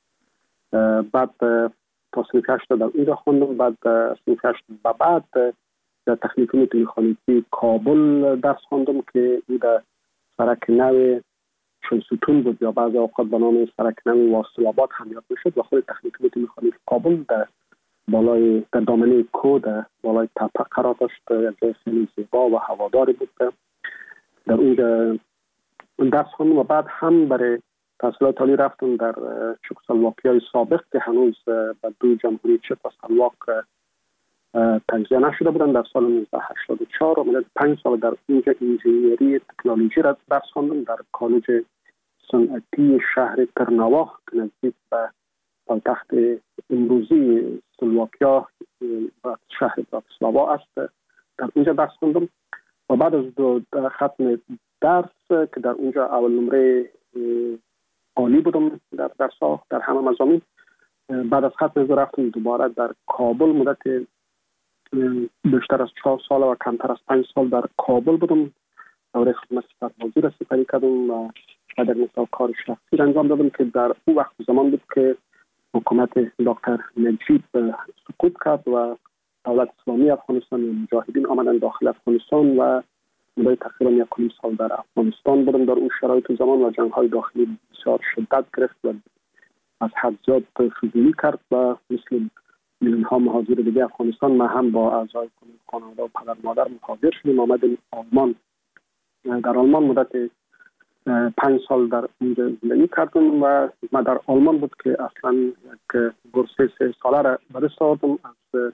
بعد تا صنف هشت در اونجا خواندم. بعد صنف هشت به بعد در تکنیک مکانیکی کابل درس خواندم که این در سرک نو چون ستون بود یا بعضی اوقات به نام سرک نو واصل آباد هم یاد میشد و خود تکنیک مکانیکی کابل در بالای در دامنه کو در بالای تپه قرار داشت. جای خیلی زیبا و هواداری بود. در اونجا درس خواندم و بعد هم برای تحصیلات عالی رفتم در چکسلواکیای سابق که هنوز به دو جمهوری چک و سلواک تجزیه نشده بودن. در سال نوزده هشتاد و چهار و پنج سال در اونجا انجینیری تکنولوژی را درس خواندم در کالج صنعتی شهر ترناواه که نزدیک به پایتخت امروزی سلواکیا و شهر براتسلاوا است. در اونجا درس خوندم و بعد از دو ختم درس که در اونجا اول نمره عالی بودم در درس‌ها در همه مضامین، بعد از ختم رفتم دوباره در کابل. مدت بیشتر از چهار سال و کمتر از پنج سال در کابل بودم. دوره خدمت سربازی را سپری کردم و در مثال کار شخصی انجام دادم که در اون وقت زمان بود که حکومت دکتر نجیب سقوط کرد و دولت اسلامی افغانستان و مجاهدین آمدن داخل افغانستان و برای تقریبا یک کلیم سال در افغانستان بودم. در اون شرایط زمان و جنگ‌های داخلی بسیار شدت گرفت و از حد زیاد فضولی کرد و مثل میلیون ها مهاجر دیگه افغانستان، ما هم با اعضای خانواده و پدر مادر مهاجر شدیم، آمدیم آلمان. در آلمان مدت پنج سال در اونجا زندگی کردم و ما در آلمان بود که اصلا یک بورس سه ساله را به دست آوردم از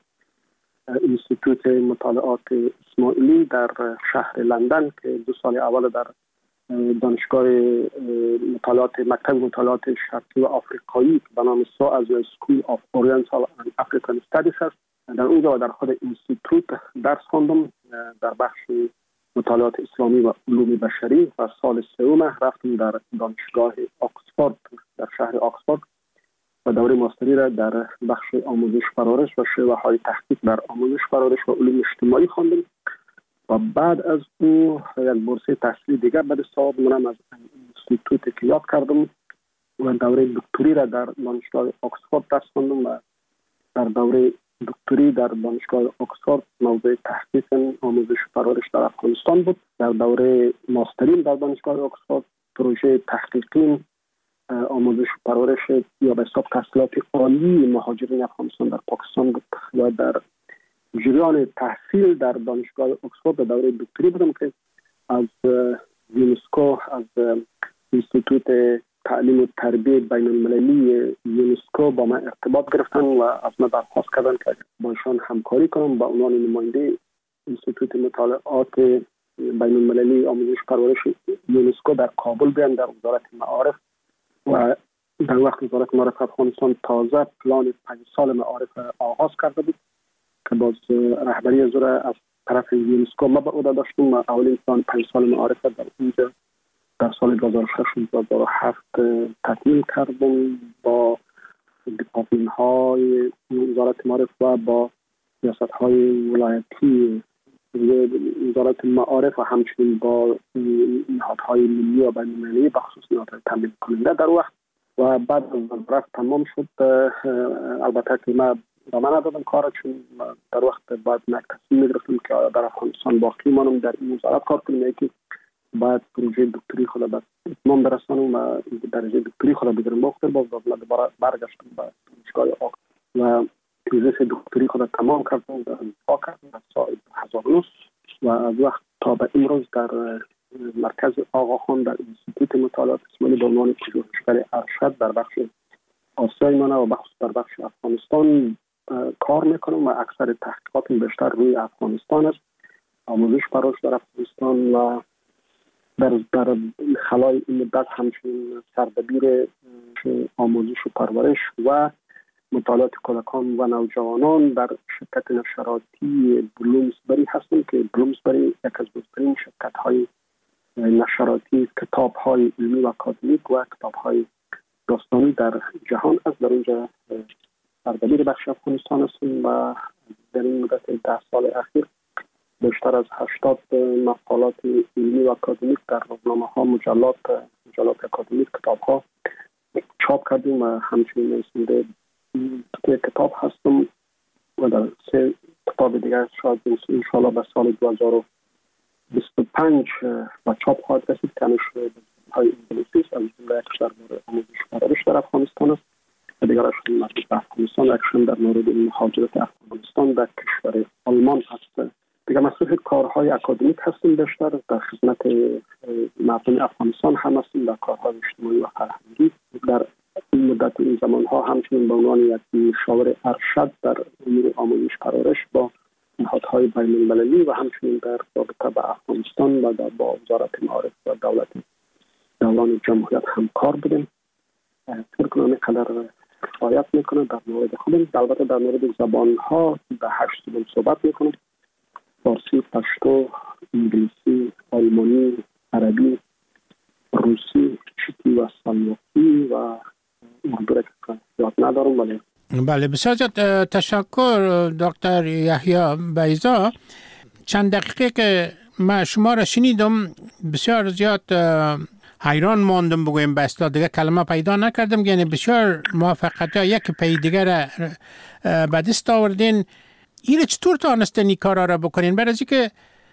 انستیتوت مطالعات اسماعیلی در شهر لندن که دو سال اول در دانشگاه مطالعات مکتب مطالعات شرقی و آفریقایی به نام سوئز سکول آف اورینتال اند افریکن استادیز است. در اونجا و در خود انستیتوت درس خواندم در بخش مطالعات اسلامی و علوم بشری و سال سوم رفتم در دانشگاه آکسفورد در شهر آکسفورد و دوره ماستری را در بخش آموزش پرورش و شیوه های تحقیق در آموزش پرورش و علوم اجتماعی خواندم و بعد از او یک بورسه تحصیلی دیگر به دست آوردم از انستیتوت که یاد کردم و دوره دکتری را در دانشگاه آکسفورد درس خواندم و در دوره دکتری در دانشگاه آکسفورد موضوع تحقیق آموزش پرورش در افغانستان بود. در دوره ماسترین در دانشگاه آکسفورد پروژه تحقیقی آموزش پرورش یا به حساب تحصیلات عالی مهاجرین افغانستان در پاکستان بود و در جریان تحصیل در دانشگاه آکسفورد در دوره دکتری بودم که از یونسکو از انستیتوت تعلیم و تربیت بین المللی یونسکو با من ارتباط گرفتن و از من درخواست کردن که باشان همکاری کنم با عنوان نماینده انستیتوت مطالعات بین المللی آموزش پرورش یونسکو در کابل بیان در وزارت معارف. و در وقت وزارت معارف افغانستان تازه پلان پنج سال معارف آغاز کرده بود که باز رهبری از از طرف یونسکو ما به عهده داشتیم و اولین پلان پنج سال معارف در اینجا در سال دو هزار و شش و دو هزار و هفت تکمیل کردم با دیپارتمان های وزارت معارف و با سیاست های ولایتی وزارت معارف و همچنین با نهادهای ملی و بین المللی بخصوص نهادهای تامین کننده در وقت. و بعد از وقت تمام شد البته که ما ادامه ندادم کار، چون در وقت بعد یک تصمیم می‌گرفتم که در افغانستان باقی مانم در این وزارت کار کنم، یکی بعد پروژه دکتری خود به اتمام برسانم و درجه دکتری خود بگیرم. باختر باز دوباره برگشتم به دانشگاه آق و تیزیس دکتری خود تمام کردم در انتفاع کردم در سال دو هزار و نه و از وقت تا به امروز در مرکز آقاخان در انستیتوت مطالعات اسماعیلی به عنوان پژوهشگر ارشد در بخش آسیای منه و بخصوص در بخش افغانستان کار میکنم و اکثر تحقیقاتم بیشتر روی افغانستان است، آموزش پرورش در افغانستان و در در خلال این مدت همچنین سردبیر آموزش و پرورش و مطالعات کودکان و نوجوانان در شرکت نشراتی بلومزبری هستم که بلومزبری یک از بزرگترین شرکت های نشراتی کتاب های علمی و اکادمیک و کتاب های داستانی در جهان است. در اونجا سردبیر بخش افغانستان هستم و در این مدت ده سال اخیر بیشتر از هشتاد مقالات علمی و اکادمیک در روزنامه ها، مجلات مجلات اکادمیک، کتاب ها چاپ کردیم و همچنین نویسنده کتاب هستم و در سه کتاب دیگر شاید انشاءالله به سال دو هزار و بیست و پنج و چاپ خواهد رسید که همیشه های انگلیسی است، از جمله یکش در مورد آموزش پرورش در افغانستان است و دیگرش مربوط به افغانستان، یکشون در مورد مهاجرت افغانستان در کشور آلمان است. دیگر مسئول کارهای اکادمیک هستیم، بیشتر در خدمت مردم افغانستان هم هستیم در کارهای اجتماعی و فرهنگی. در این مدت این زمان ها همچنین به عنوان یک مشاور ارشد در امور آموزش پرورش با نهادهای بین المللی و همچنین در رابطه با افغانستان و با وزارت معارف و دولت دوران جمهوریت همکار بودیم. فکر کنم قدر کفایت میکنه در مورد خودم. البته در مورد زبان ها به هشت زبان صحبت میکنم: فارسی، پشتو، انگلیسی، آلمانی، عربی، روسی، چیکی و سلواکی و اردو که یاد ندارم. ولی
بله، بسیار زیاد تشکر دکتر یحیی بیضا. چند دقیقه که من شما را شنیدم بسیار زیاد حیران ماندم، بگویم به اصطلاح دیگه کلمه پیدا نکردم، یعنی بسیار موفقیت ها یک پی دیگر به دست آوردین. این چطور تانستین این کارا را بکنین؟ برای اینکه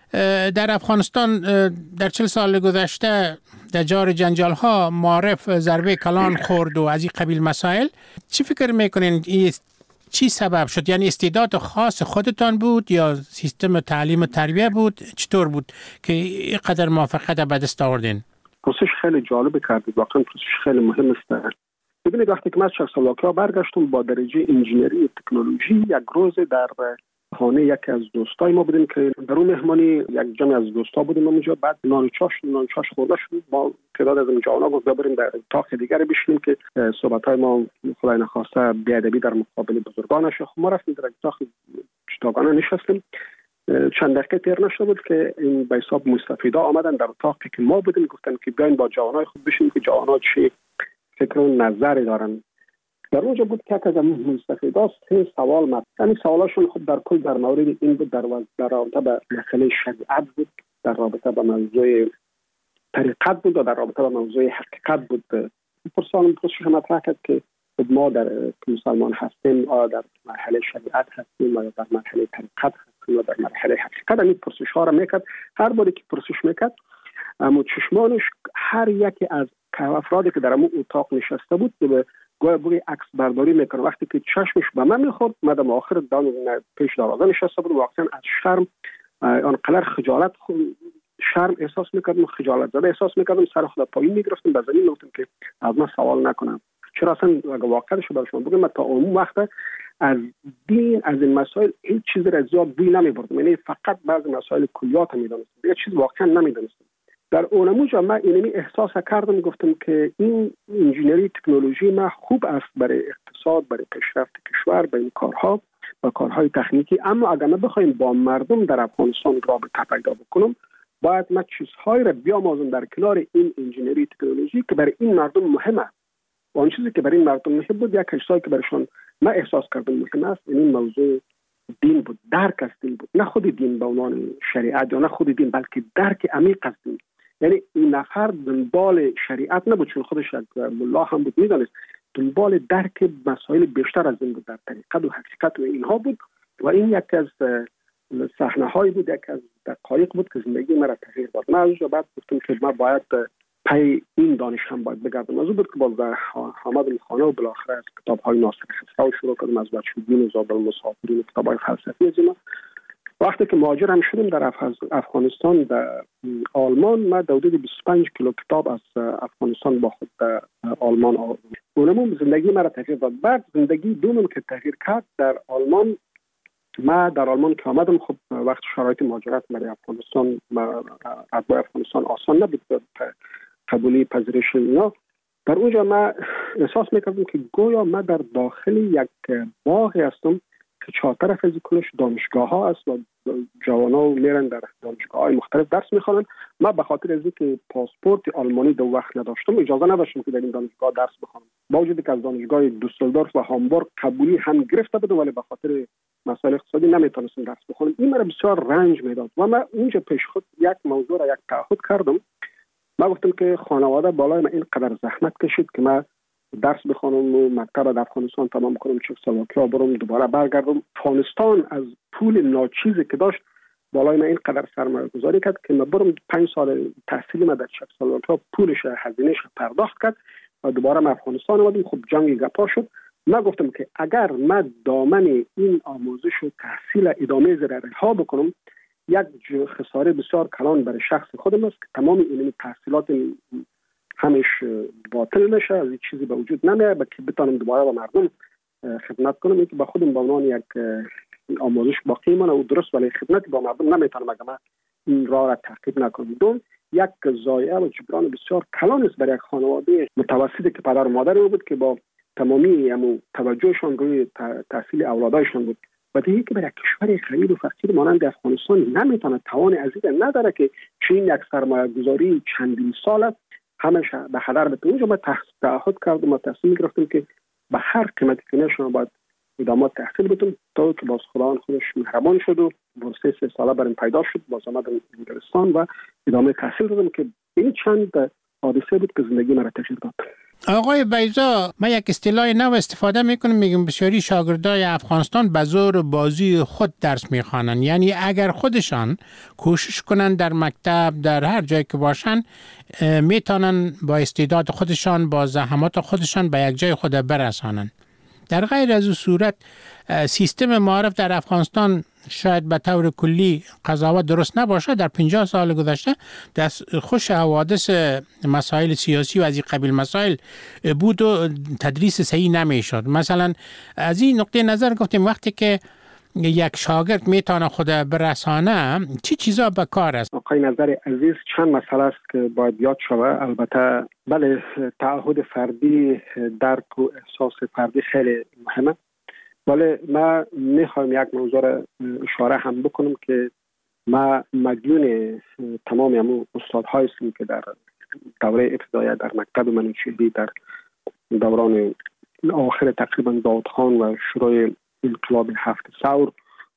در افغانستان در چهل سال گذشته در جار جنجال ها معارف ضربه کلان خورد و از این قبیل مسائل، چی فکر میکنین این چی سبب شد؟ یعنی استعداد خاص خودتان بود یا سیستم تعلیم و تربیه بود؟ چطور بود که اینقدر موفقیت به دست آوردین؟
پرسش خیلی جالب کردید، واقعا پرسش خیلی مهم است. ببینید وقتی که من از چکسلواکیا برگشتم با درجه انجینری تکنولوژی، یک روز در خانه یکی از دوستای ما بودیم که در اون مهمانی یک جمع از دوستا بودیم اونجا. بعد نان چاش نان چاش خورده شد، با تعداد از جوانا گفت بریم در اتاق دیگر بشینیم که صحبت‌های ما خدای نخواسته بی‌ادبی در مقابل بزرگان نشه. ما رفتیم در اتاق جداگانه نشستیم. چند دقیقه تیر نشده بود که این به حساب مستفیدا آمدن در اتاقی که ما بودیم، گفتن که بیاین با جوانای خود بشینیم که جوانا چه فکر و نظری دارن. در اونجا بود که از مستفیدا سه سوال مطرح. یعنی سوالاشون خود در کل در مورد این بود، در در رابطه با مسئله شریعت بود، در رابطه با موضوع طریقت بود و در رابطه با موضوع حقیقت بود. پرسان پرسش مطرح کرد که ما در مسلمان هستیم، آیا در مرحله شریعت هستیم یا در مرحله طریقت هستیم یا در مرحله حقیقت. این پرسش ها را میکرد. هر باری که پرسش میکرد اما چشمانش هر یکی از افرادی که در اون اتاق نشسته بود به گویا بوی عکس برداری میکنه. وقتی که چشمش به من میخورد، من در آخر دان پیش دروازه نشسته بود، واقعا از شرم آنقدر خجالت شرم احساس میکردم، خجالت زده احساس میکردم، سر خود پایین میگرفتم، به زمین میگفتم که از من سوال نکنم. چرا اصلا اگه واقعش رو برشون بگم، من تا اون وقت از دین از این مسائل هیچ چیزی را زیاد بوی نمیبردم، یعنی فقط بعضی مسائل کلیات میدونستم، دیگه چیز واقعا نمیدونستم. در اونموجا من اینمی احساس کردم، گفتم که این انجینری تکنولوژی ما خوب است برای اقتصاد، برای پیشرفت کشور، برای این کارها و کارهای تکنیکی، اما اگر ما بخوایم با مردم در افغانستان رابطه پیدا بکنم، باید ما چیزهایی را بیاموزم در کنار این انجینری تکنولوژی که برای این مردم مهمه. و اون چیزی که برای این مردم مهم بود، یک چیزی که برایشان ما احساس کردم مهم است، این موضوع دین بود، درک از دین بود. نه خود دین به عنوان شریعت یا نه خود دین، بلکه درک عمیق از دین. یعنی این نفر دنبال شریعت نبود، چون خودش یک ملا هم بود، میدانست دنبال درک مسائل بیشتر از این بود، در طریقت و حقیقت و اینها بود. و این یک از صحنه های بود، یک از دقایق بود که زندگی مرا تغییر داد. من از بعد گفتم که من باید پی این دانش هم باید بگردم. از اون بود که باز آمدم خانه و بالاخره از کتاب های ناصر خسرو و شروع کردم، از بچگی و زابل مسافرین، کتاب های فلسفی از اینا. وقتی که مهاجر هم شدم در افغانستان، در آلمان، من حدود بیست و پنج کیلو کتاب از افغانستان با خود در آلمان آوردم. اونم زندگی مرا تغییر داد. بعد زندگی دومم که تغییر کرد در آلمان، ما در آلمان که آمدم، خب وقت شرایط مهاجرت برای افغانستان اتباع افغانستان آسان نبود، قبولی پذیرش اینا. در اونجا ما احساس میکردم که گویا ما در داخل یک باغی هستم که چهار طرف از کلش دانشگاه ها است و جوانا میرن در دانشگاه های مختلف درس میخوانن. ما به خاطر از اینکه پاسپورت آلمانی دو وقت نداشتم، اجازه نداشتم که در این دانشگاه درس بخوانم، با وجودی که از دانشگاه دوسلدورف و هامبورگ قبولی هم گرفته بودم، ولی به خاطر مسائل اقتصادی نمیتونستم درس بخونم. این مرا بسیار رنج میداد و من اونجا پیش خود یک موضوع را یک تعهد کردم. من گفتم که خانواده بالای من اینقدر زحمت کشید که من درس بخونم و مکتب در افغانستان تمام کنم، چکسلواکیا برم، دوباره برگردم. افغانستان از پول ناچیزی که داشت بالای من اینقدر سرمایه گذاری کرد که من برم پنج سال تحصیل من در چکسلواکیا پولش هزینهش پرداخت کرد و دوباره من افغانستان اومدم. خب جنگ گپا شد. من گفتم که اگر من دامن این آموزش و تحصیل ادامه زیر رها بکنم، یک خساره بسیار کلان برای شخص خودم است که تمام این تحصیلات همش باطل نشه، از این چیزی به وجود نمیاد که بتونم دوباره با مردم خدمت کنم. اینکه با خودم به عنوان یک آموزش باقی مانه و درست، ولی خدمت با مردم نمیتونم اگر من این راه را تعقیب نکنم. دوم، یک ضایعه و جبران بسیار کلان است برای یک خانواده متوسطی که پدر و مادر بود که با تمامی همو توجهشان روی تحصیل اولادایشان بود. و دیگه که برای کشور غریب و فقیر مانند افغانستان نمیتونه توان عزیز نداره که چین یک سرمایه گذاری چندین سال همش به هدر بده. اونجا ما تعهد کردم و تصمیم گرفتیم که به هر قیمتی که نشه باید ادامه تحصیل بدیم، تا که باز خداوند خودش مهربان شد و بورس سه ساله برام پیدا شد. باز آمدم انگلستان و ادامه تحصیل دادم که این چند حادثه بود که زندگی مرا تغییر داد.
آقای بیضا، من یک اصطلاح نو استفاده میکنم، میگم بسیاری شاگردای افغانستان به زور بازی خود درس میخوانن. یعنی اگر خودشان کوشش کنن در مکتب، در هر جایی که باشن، میتونن با استعداد خودشان، با زحمات خودشان به یک جای خود برسانن. در غیر از این صورت سیستم معارف در افغانستان شاید به طور کلی قضاوت درست نباشه. در پنجاه سال گذشته دست خوش حوادث مسائل سیاسی و از این قبیل مسائل بود و تدریس صحیح نمیشد. مثلا از این نقطه نظر گفتیم وقتی که یک شاگرد میتونه خود برسانه چی چیزا به کار است؟
آقای نظر عزیز چند مسئله است که باید یاد شود. البته بله تعهد فردی، درک و احساس فردی خیلی مهمه، ولی ما میخوایم یک موضوع را اشاره هم بکنم که ما مدیون تمام همون استادهایی هستیم که در دوره ابتدایی در مکتب منوچهری در دوران آخر تقریبا داود خان و شروع انقلاب هفت ثور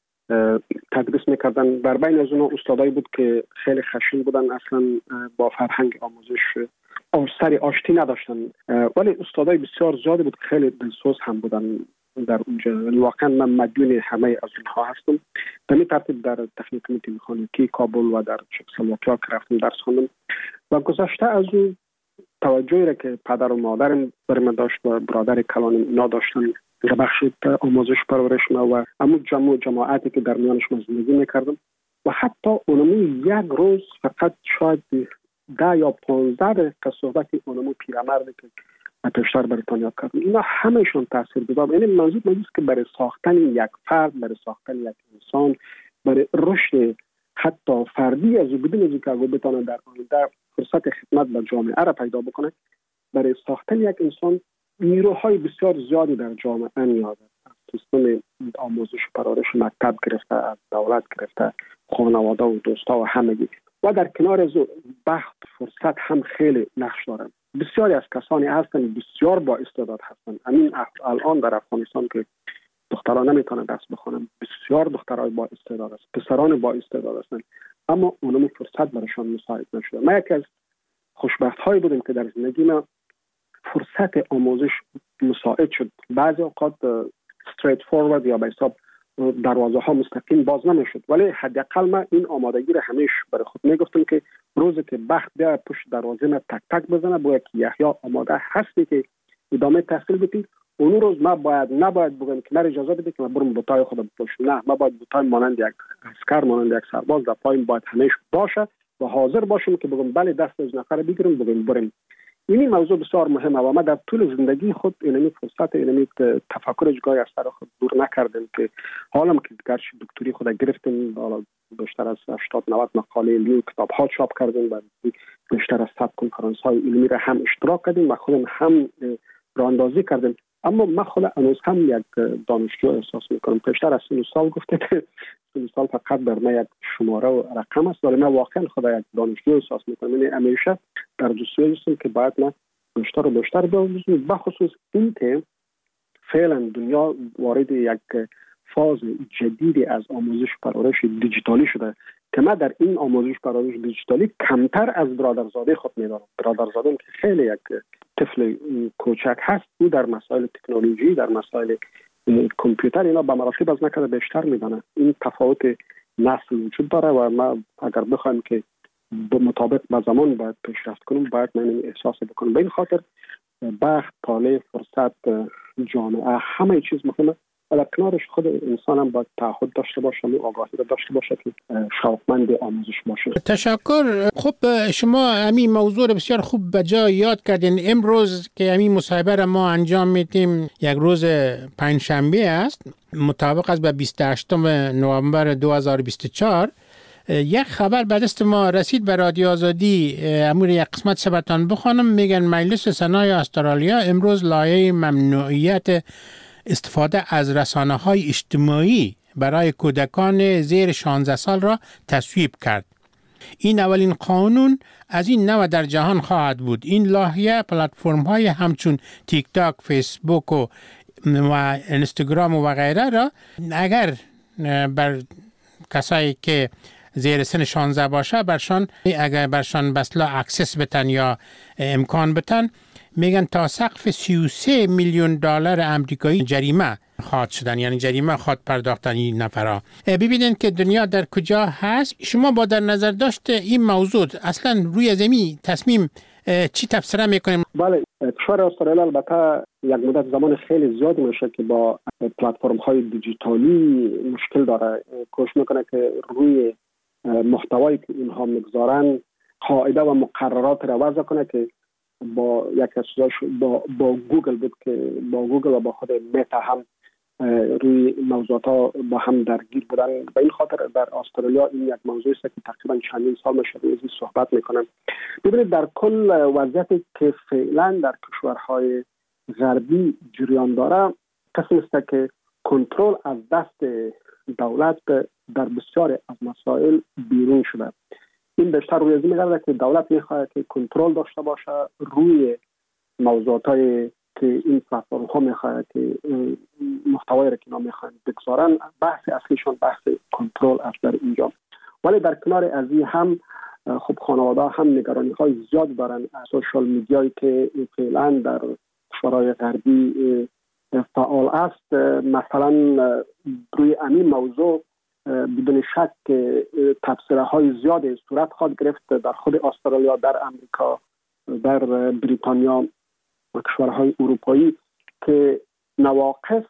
تدریس میکردن. در بین از اونها استادایی بود که خیلی خشن بودن، اصلا با فرهنگ آموزش سری آشتی نداشتن، ولی استادای بسیار زیادی بود، خیلی دلسوز هم بودن در اونجا. واقعا من مدیون همه از اونها هستم. به این ترتیب در تکنیک مکانیکی کابل و در چکسلواکیا که رفتم درس خواندم و گذشته از اون توجهی را که پدر و مادرم برای من داشت و برادر کلانم اینا داشتن در بخش آموزش پرورش ما و همون جمع جماعتی که در میانش من زندگی میکردم و حتی اونمو یک روز فقط شاید ده یا پانزده دقیقه صحبت اونمو پیرمرد که پیشتر براتون یاد کردم، اینا همهشون تاثیر گذار. یعنی منظور من که برای ساختن یک فرد، برای ساختن یک انسان، برای رشد حتی فردی از بدون از اینکه بتونه در آینده فرصت خدمت به جامعه را پیدا بکنه، برای ساختن یک انسان نیروهای بسیار زیادی در جامعه نیاز است. سیستم آموزش پرورش مکتب گرفته، از دولت گرفته، خانواده و دوستا و همگی و در کنار از بخت فرصت هم خیلی نقش دارن. بسیاری از کسانی هستند بسیار با استعداد هستند. همین الان در افغانستان که دختران نمیتونن درس بخونن، بسیار دخترای با استعداد است، پسران با استعداد هستند، اما اونم فرصت برایشان مساعد نشده. ما یکی از خوشبخت هایی بودیم که در زندگی ما فرصت آموزش مساعد شد. بعضی اوقات استریت فورورد یا به حساب دروازه ها مستقیم باز نمیشد، ولی حداقل ما این آمادگی را همیشه برای خود میگفتم که روزی که بخت بیا پشت دروازه ما تک تک بزنه باید که یحیی آماده هستی که ادامه تحصیل بدی. اون روز ما باید نباید بگم که من اجازه بده که من برم بوتای خودم بپوشم، نه، ما باید بوتای مانند یک عسکر، مانند یک سرباز در پایم باید همیشه باشه و حاضر باشم که بگم بله دست از نفر بگیرم بگم بریم. این موضوع بسیار مهمه و ما در طول زندگی خود اینمی فرصت اینمی تفکر جگای از سر خود دور نکردیم که حالا که گرچه دکتری خود گرفتیم، حالا بیشتر از هشتاد نود مقاله علمی کتاب ها چاپ کردیم و بیشتر از صد کنفرانس های علمی را هم اشتراک کردیم و خودم هم راهاندازی کردیم، اما من خود هنوز هم یک دانشجو احساس میکنم. پیشتر از سه سال گفته که سه سال فقط در من یک شماره و رقم است، ولی من واقعا خود یک دانشجو احساس میکنم. یعنی همیشه در جستجوی هستم که باید من بیشتر و بیشتر بیاموزم، بخصوص این که فعلا دنیا وارد یک فاز جدیدی از آموزش پرورش دیجیتالی شده که من در این آموزش پرورش دیجیتالی کمتر از برادرزاده خود میدارم. برادرزاده که خیلی یک طفل کوچک هست، او در مسائل تکنولوژی، در مسائل کامپیوتر اینا به مراتب از نکرده بیشتر میدانه. این تفاوت نسل وجود داره و ما اگر بخوایم که به مطابق با زمان باید پیشرفت کنیم باید من این احساس بکنم. به این خاطر بخت، طالع، فرصت، جامعه، همه چیز مهمه و در کنارش خود انسان هم باید تعهد داشته باشه و آگاهی را داشته باشه که شوقمند آموزش باشه.
تشکر. خب شما همین موضوع بسیار خوب به جا یاد کردین. امروز که همین مصاحبه را ما انجام میدیم یک روز پنجشنبه است، مطابق است به بیست و هشتم نوامبر دو هزار و بیست و چهار. یک خبر به دست ما رسید به رادیو آزادی، امور یک قسمت سبتان بخوانم. میگن مجلس سنای استرالیا امروز لایحه ممنوعیت استفاده از رسانه‌های اجتماعی برای کودکان زیر شانزده سال را تصویب کرد. این اولین قانون از این نوع در جهان خواهد بود. این لایحه پلتفرم‌های همچون تیک تاک، فیسبوک و و اینستاگرام و غیره را اگر بر کسایی که زیر سن شانزده باشه برشان اگر برشان بسلا اکسس بتن یا امکان بتن، میگن تا سقف سی و سه میلیون دلار آمریکایی جریمه خواهد شدن، یعنی جریمه خواهد پرداختن این نفرها. ببینید که دنیا در کجا هست. شما با در نظر داشت این موضوع اصلا روی زمین تصمیم چی تفسیر میکنیم؟
بله، کشور استرالیا البته یک مدت زمان خیلی زیادی میشه که با پلتفرم های دیجیتالی مشکل داره. کوشش میکنه که روی محتوایی که اینها میگذارن قاعده و مقررات را وضع کنه که با یک از با با گوگل بود که با گوگل و با خود متا هم روی موضوعات ها با هم درگیر بودن. به این خاطر در استرالیا این یک موضوعی است که تقریبا چندین سال میشه روی این صحبت میکنن. ببینید در کل وضعیتی که فعلا در کشورهای غربی جریان داره قسم است که کنترل از دست دولت در بسیاری از مسائل بیرون شده. این بیشتر روی از این میگرده که دولت میخواد که کنترل داشته باشه روی موضوعاتی که این پلتفرم ها میخواد که محتوایی را که اینا میخوان بگذارن. بحث اصلیشون بحث کنترل است در اینجا. ولی در کنار از این هم خب خانواده هم نگرانی های زیاد دارن از سوشال میدیایی که فعلا در کشورهای غربی فعال است. مثلا روی همین موضوع بدون شک تبصره های زیاد صورت خواهد گرفت در خود استرالیا، در امریکا، در بریتانیا و کشورهای اروپایی که نواقص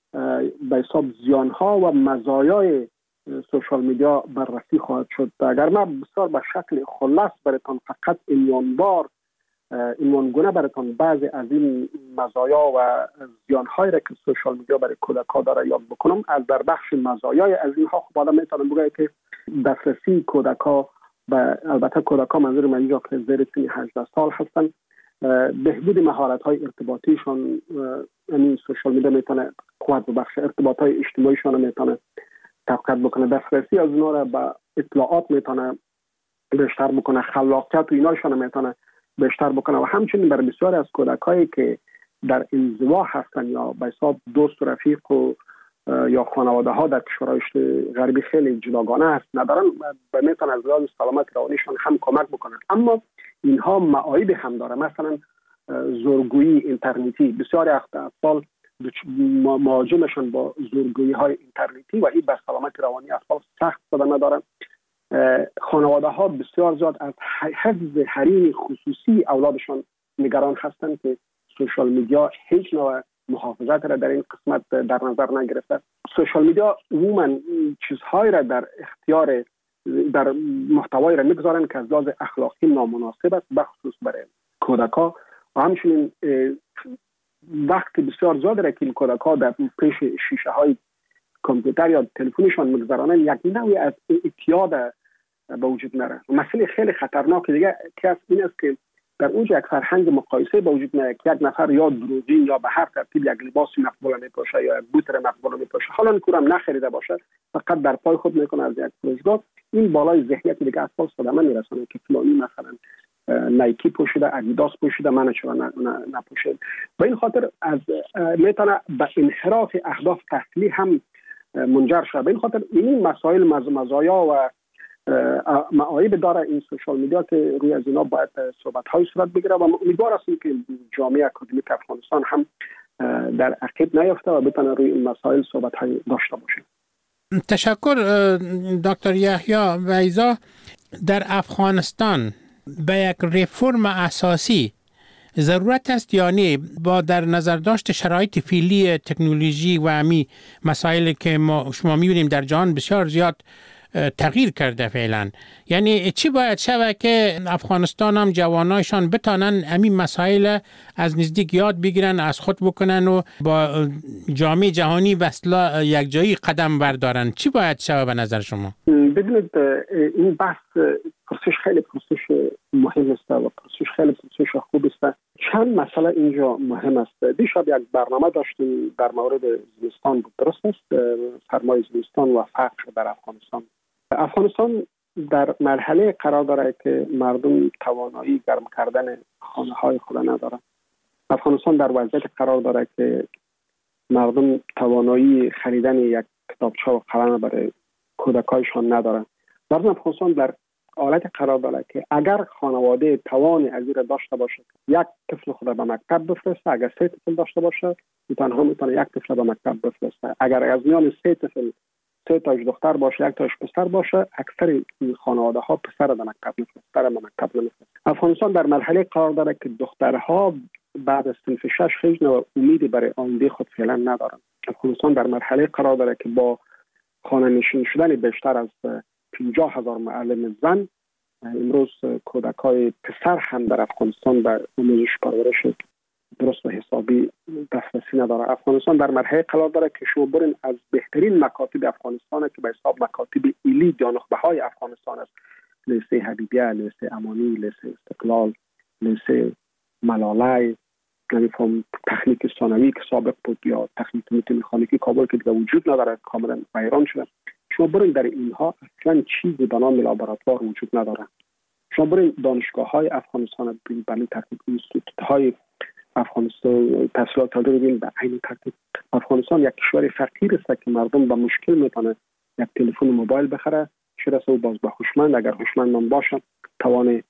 به حساب زیانها و مزایای سوشال میدیا بررسی خواهد شد. اگر من بسیار به شکل خلاص براتون فقط عنوانبار عنوانگونه براتون بعضی از این مزایا و زیانهایی را که سوشال میدیا برای کودک‌ها داره یاد بکنم. از در بخش مزایای از اینها خب آدم میتونم بگه که دسترسی کودک‌ها و البته کودک‌ها منظور من اینجا که زیر سن هجده سال هستن، بهبود مهارت‌های ارتباطیشون، یعنی سوشال میدیا میتونه قوت ببخش ارتباط‌های اجتماعیشون میتونه تقویت بکنه، دسترسی از اونها را به اطلاعات میتونه بیشتر بکنه، خلاقیت و ایناشون میتونه بیشتر بکنه و همچنین برای بسیاری از کودکایی که در انزوا هستن یا به حساب دوست و رفیق و یا خانواده ها در کشورهای غربی خیلی جداگانه هست ندارن، میتونه از لحاظ سلامت روانیشون هم کمک بکنن. اما اینها معایب هم داره. مثلا زورگویی اینترنتی، بسیاری از اطفال مواجهشون با زورگویی های اینترنتی و این به سلامت روانی اطفال سخت صدمه داره. خانواده ها بسیار زیاد از حفظ حریم خصوصی اولادشان نگران هستند که سوشال میدیا هیچ نوع محافظت را در این قسمت در نظر نگرفته. سوشال میدیا عموما چیزهایی را در اختیار در محتوایی را میگذارن که از لحاظ اخلاقی نامناسب است، بخصوص برای کودک‌ها و همچنین وقت بسیار زیاد را که این کودک‌ها در پیش شیشه های کامپیوتر یا تلفنشان میگذارن یک نوعی از اعتیاد به وجود میاره. مسئله خیلی خطرناک دیگه که از این است که در اونجا یک فرهنگ مقایسه به وجود میاد که یک نفر یا دروغین یا به هر ترتیب یک لباسی مقبول میپوشه یا یک بوت مقبول میپوشه، حالا کورم نخریده باشه فقط در پای خود میکنه از یک فروشگاه، این بالای ذهنیت دیگه اطفال صدمه میرسونه که فلانی مثلا نایکی پوشیده، ادیداس پوشیده، من چرا نپوشید. به این خاطر از میتونه به انحراف اهداف تحصیلی هم منجر شده. به این خاطر این مسائل مزایا و معایب داره این سوشال میدیا که روی از اینا باید صحبت های صورت بگیره و امیدوار هستیم که جامعه اکادمیک افغانستان هم در عقب نیفته و بتونه روی این مسائل صحبت های داشته باشه.
تشکر دکتر یحیی ویزا. در افغانستان به یک ریفرم اساسی ضرورت است یا نه با در نظر داشت شرایط فعلی تکنولوژی و امی مسائلی که ما شما می‌بینیم در جهان بسیار زیاد تغییر کرده فعلا؟ یعنی چی باید شود که افغانستان هم جوانایشان بتانن همین مسائل از نزدیک یاد بگیرن، از خود بکنن و با جامعه جهانی وصلا یک جایی قدم بردارن؟ چی باید شود به نظر شما؟
ببینید این بحث پرسش خیلی پرسش مهم است و پرسش خیلی پرسش خوب است. چند مسئله اینجا مهم است. دیشب یک برنامه داشتیم در مورد زمستان بود، درست است؟ سرمای زمستان و فقر در افغانستان. افغانستان در مرحله قرار داره که مردم توانایی گرم کردن خانه های خود ندارن. افغانستان در وضعیت قرار داره که مردم توانایی خریدن یک کتابچه و قلم برای کودکایشان ندارن. مردم افغانستان در حالت قرار داره که اگر خانواده توان از این داشته باشه یک طفل خود به مکتب بفرسته، اگر سه طفل داشته باشه تنها میتونه یک طفل به مکتب بفرسته. اگر از میان سه طفل سه تاش دختر باشه یک تاش پسر باشه، اکثر این خانواده ها پسر در مکتب نمی‌رسن، پسر در مکتب نمی‌رسن. افغانستان در مرحله قرار داره که دخترها بعد از صنف شش هیچ نوع امیدی برای آینده خود فعلا ندارند. افغانستان در مرحله قرار داره که با خانه نشین شدن بیشتر از پنجاه هزار معلم زن، امروز کودکای پسر هم در افغانستان به آموزش پرورش درست و حسابی دسترسی نداره. افغانستان در مرحله قرار داره که شما برین از بهترین مکاتب افغانستان که به حساب مکاتب الیت یا نخبه های افغانستان است، لیسه حبیبیه، لیسه امانی، لیسه استقلال، لیسه ملاله، نمیفهم تکنیک ثانوی که سابق بود یا تکنیک مکانیکی کابل که دیگه وجود نداره، کاملا ویران شده. شما برین در اینها اصلا چیزی به نام لابراتوار وجود نداره. شما برین دانشگاه های افغانستان ببینید، برای تکنیک اینستیتوت های افغانستان تحصیلات رو ببینید، به عین ترتیب افغانستان یک کشور فقیر است که مردم با مشکل میتونه یک تلفن موبایل بخره، چه رسه و باز به هوشمند اگر هوشمند هم باشه توان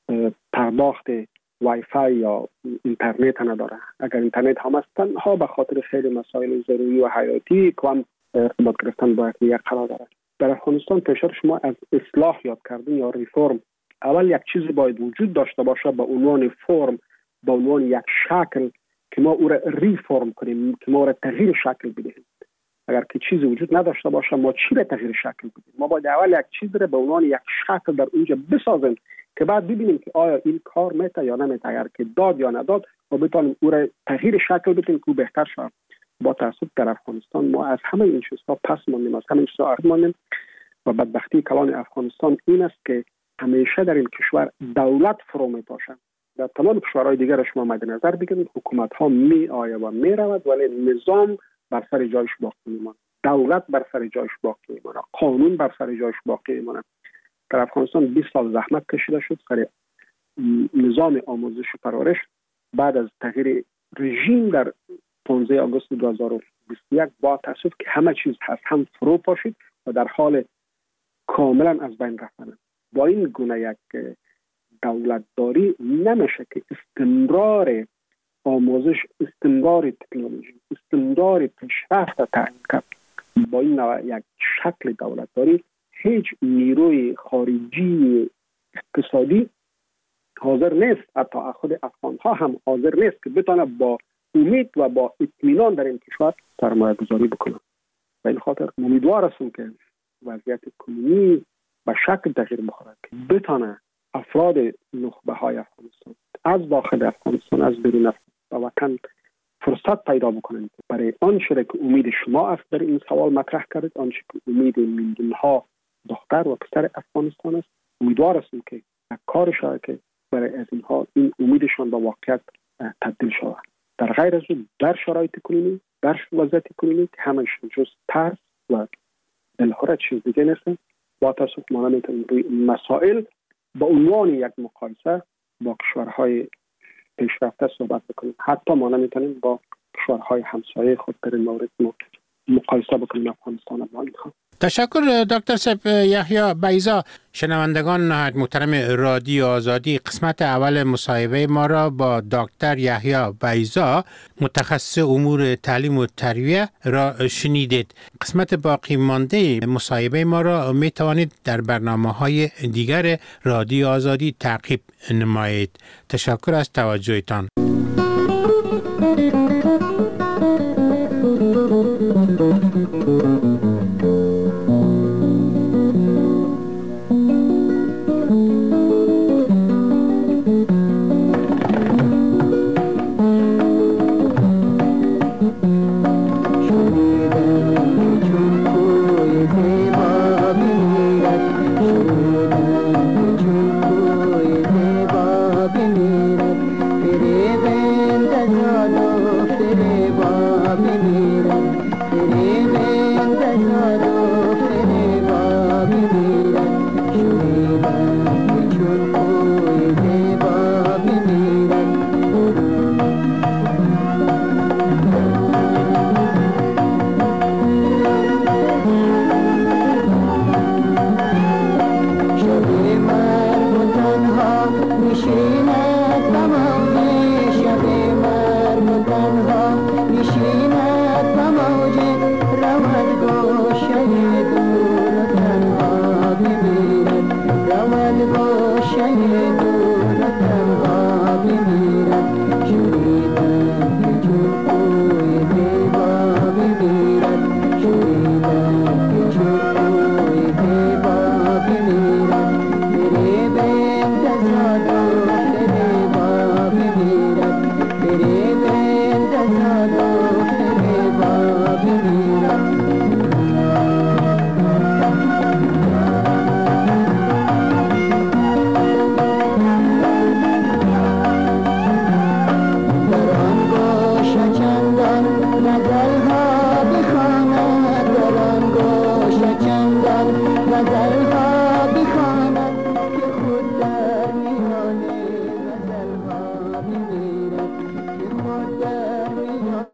پرداخت وای فای یا اینترنت نداره. اگر اینترنت هم است تنها به خاطر خیلی مسائل ضروری و حیاتی که هم ارتباط گرفتن با یک قرار داره. در افغانستان پیشتر شما از اصلاح یاد کردین یا ریفورم، اول یک چیزی باید وجود داشته باشه به عنوان فرم، به عنوان یک شکل که ما او را ریفورم کنیم، که ما او را تغییر شکل بدهیم. اگر که چیزی وجود نداشته باشه ما چی را تغییر شکل بدیم؟ ما باید اول یک چیز را به عنوان یک شکل در اونجا بسازیم که بعد ببینیم که آیا این کار میته یا نمیته. اگر که داد یا نداد ما بتونیم او را تغییر شکل بدیم که بهتر شود. با تاسف در افغانستان ما از همه این چیزها پس ماندیم، از همه این چیزها عقب ماندیم و بدبختی کلان افغانستان این است که همیشه در این کشور دولت فرو میپاشه. در تمام کشورهای دیگر شما مد نظر بگیرید حکومت ها می آید و می رود ولی نظام بر سر جایش باقی میماند، دولت بر سر جایش باقی میماند، قانون بر سر جایش باقی میماند. در افغانستان بیست سال زحمت کشیده شد سر نظام آموزش و پرورش. بعد از تغییر رژیم در پانزده آگوست دو هزار و بیست و یک با تاسف که همه چیز هست هم فرو پاشید و در حال کاملا از بین رفتن. با این گونه یک دولت داری نمیشه که استمرار آموزش، استمرار تکنولوژی، استمرار پیشرفت تعیین کرد. با این نوع یک شکل دولت داری هیچ نیروی خارجی اقتصادی حاضر نیست، حتی خود افغان ها هم حاضر نیست که بتونه با امید و با اطمینان در این کشور سرمایه گذاری بکنه. و این خاطر امیدوار هستم که وضعیت کنونی به شکل تغییر بخوره که بتونه افراد نخبه های افغانستان از داخل افغانستان از بیرون افغانستان وطن فرصت پیدا بکنن برای آنچه که امید شما است در این سوال مطرح کردید، آنچه که امید میلیون ها دختر و پسر افغانستان است. امیدوار هستم که کار شده که برای از اینها این امیدشان به واقعیت تبدیل شود. در غیر از اون در شرایط کنونی، در وضعیت کنونی که همش جز ترس و دلهره چیز دیگه نیست. با تاسف ما نمیتونیم روی مسائل با عنوان یک مقایسه با کشورهای پیشرفته صحبت بکنیم. حتی ما نمیتونیم با کشورهای همسایه خود در این مورد مقایسه بکنیم افغانستان با اینها.
تشکر دکتر صاحب یحیی بیضا. شنوندگان نهایت محترم رادیو آزادی، قسمت اول مصاحبه ما را با دکتر یحیی بیضا متخصص امور تعلیم و تربیت را شنیدید. قسمت باقی مانده مصاحبه ما را می توانید در برنامه‌های دیگر رادیو آزادی تعقیب نمایید. تشکر از توجهتان.
نشیند به موج رود گوشه Thank you.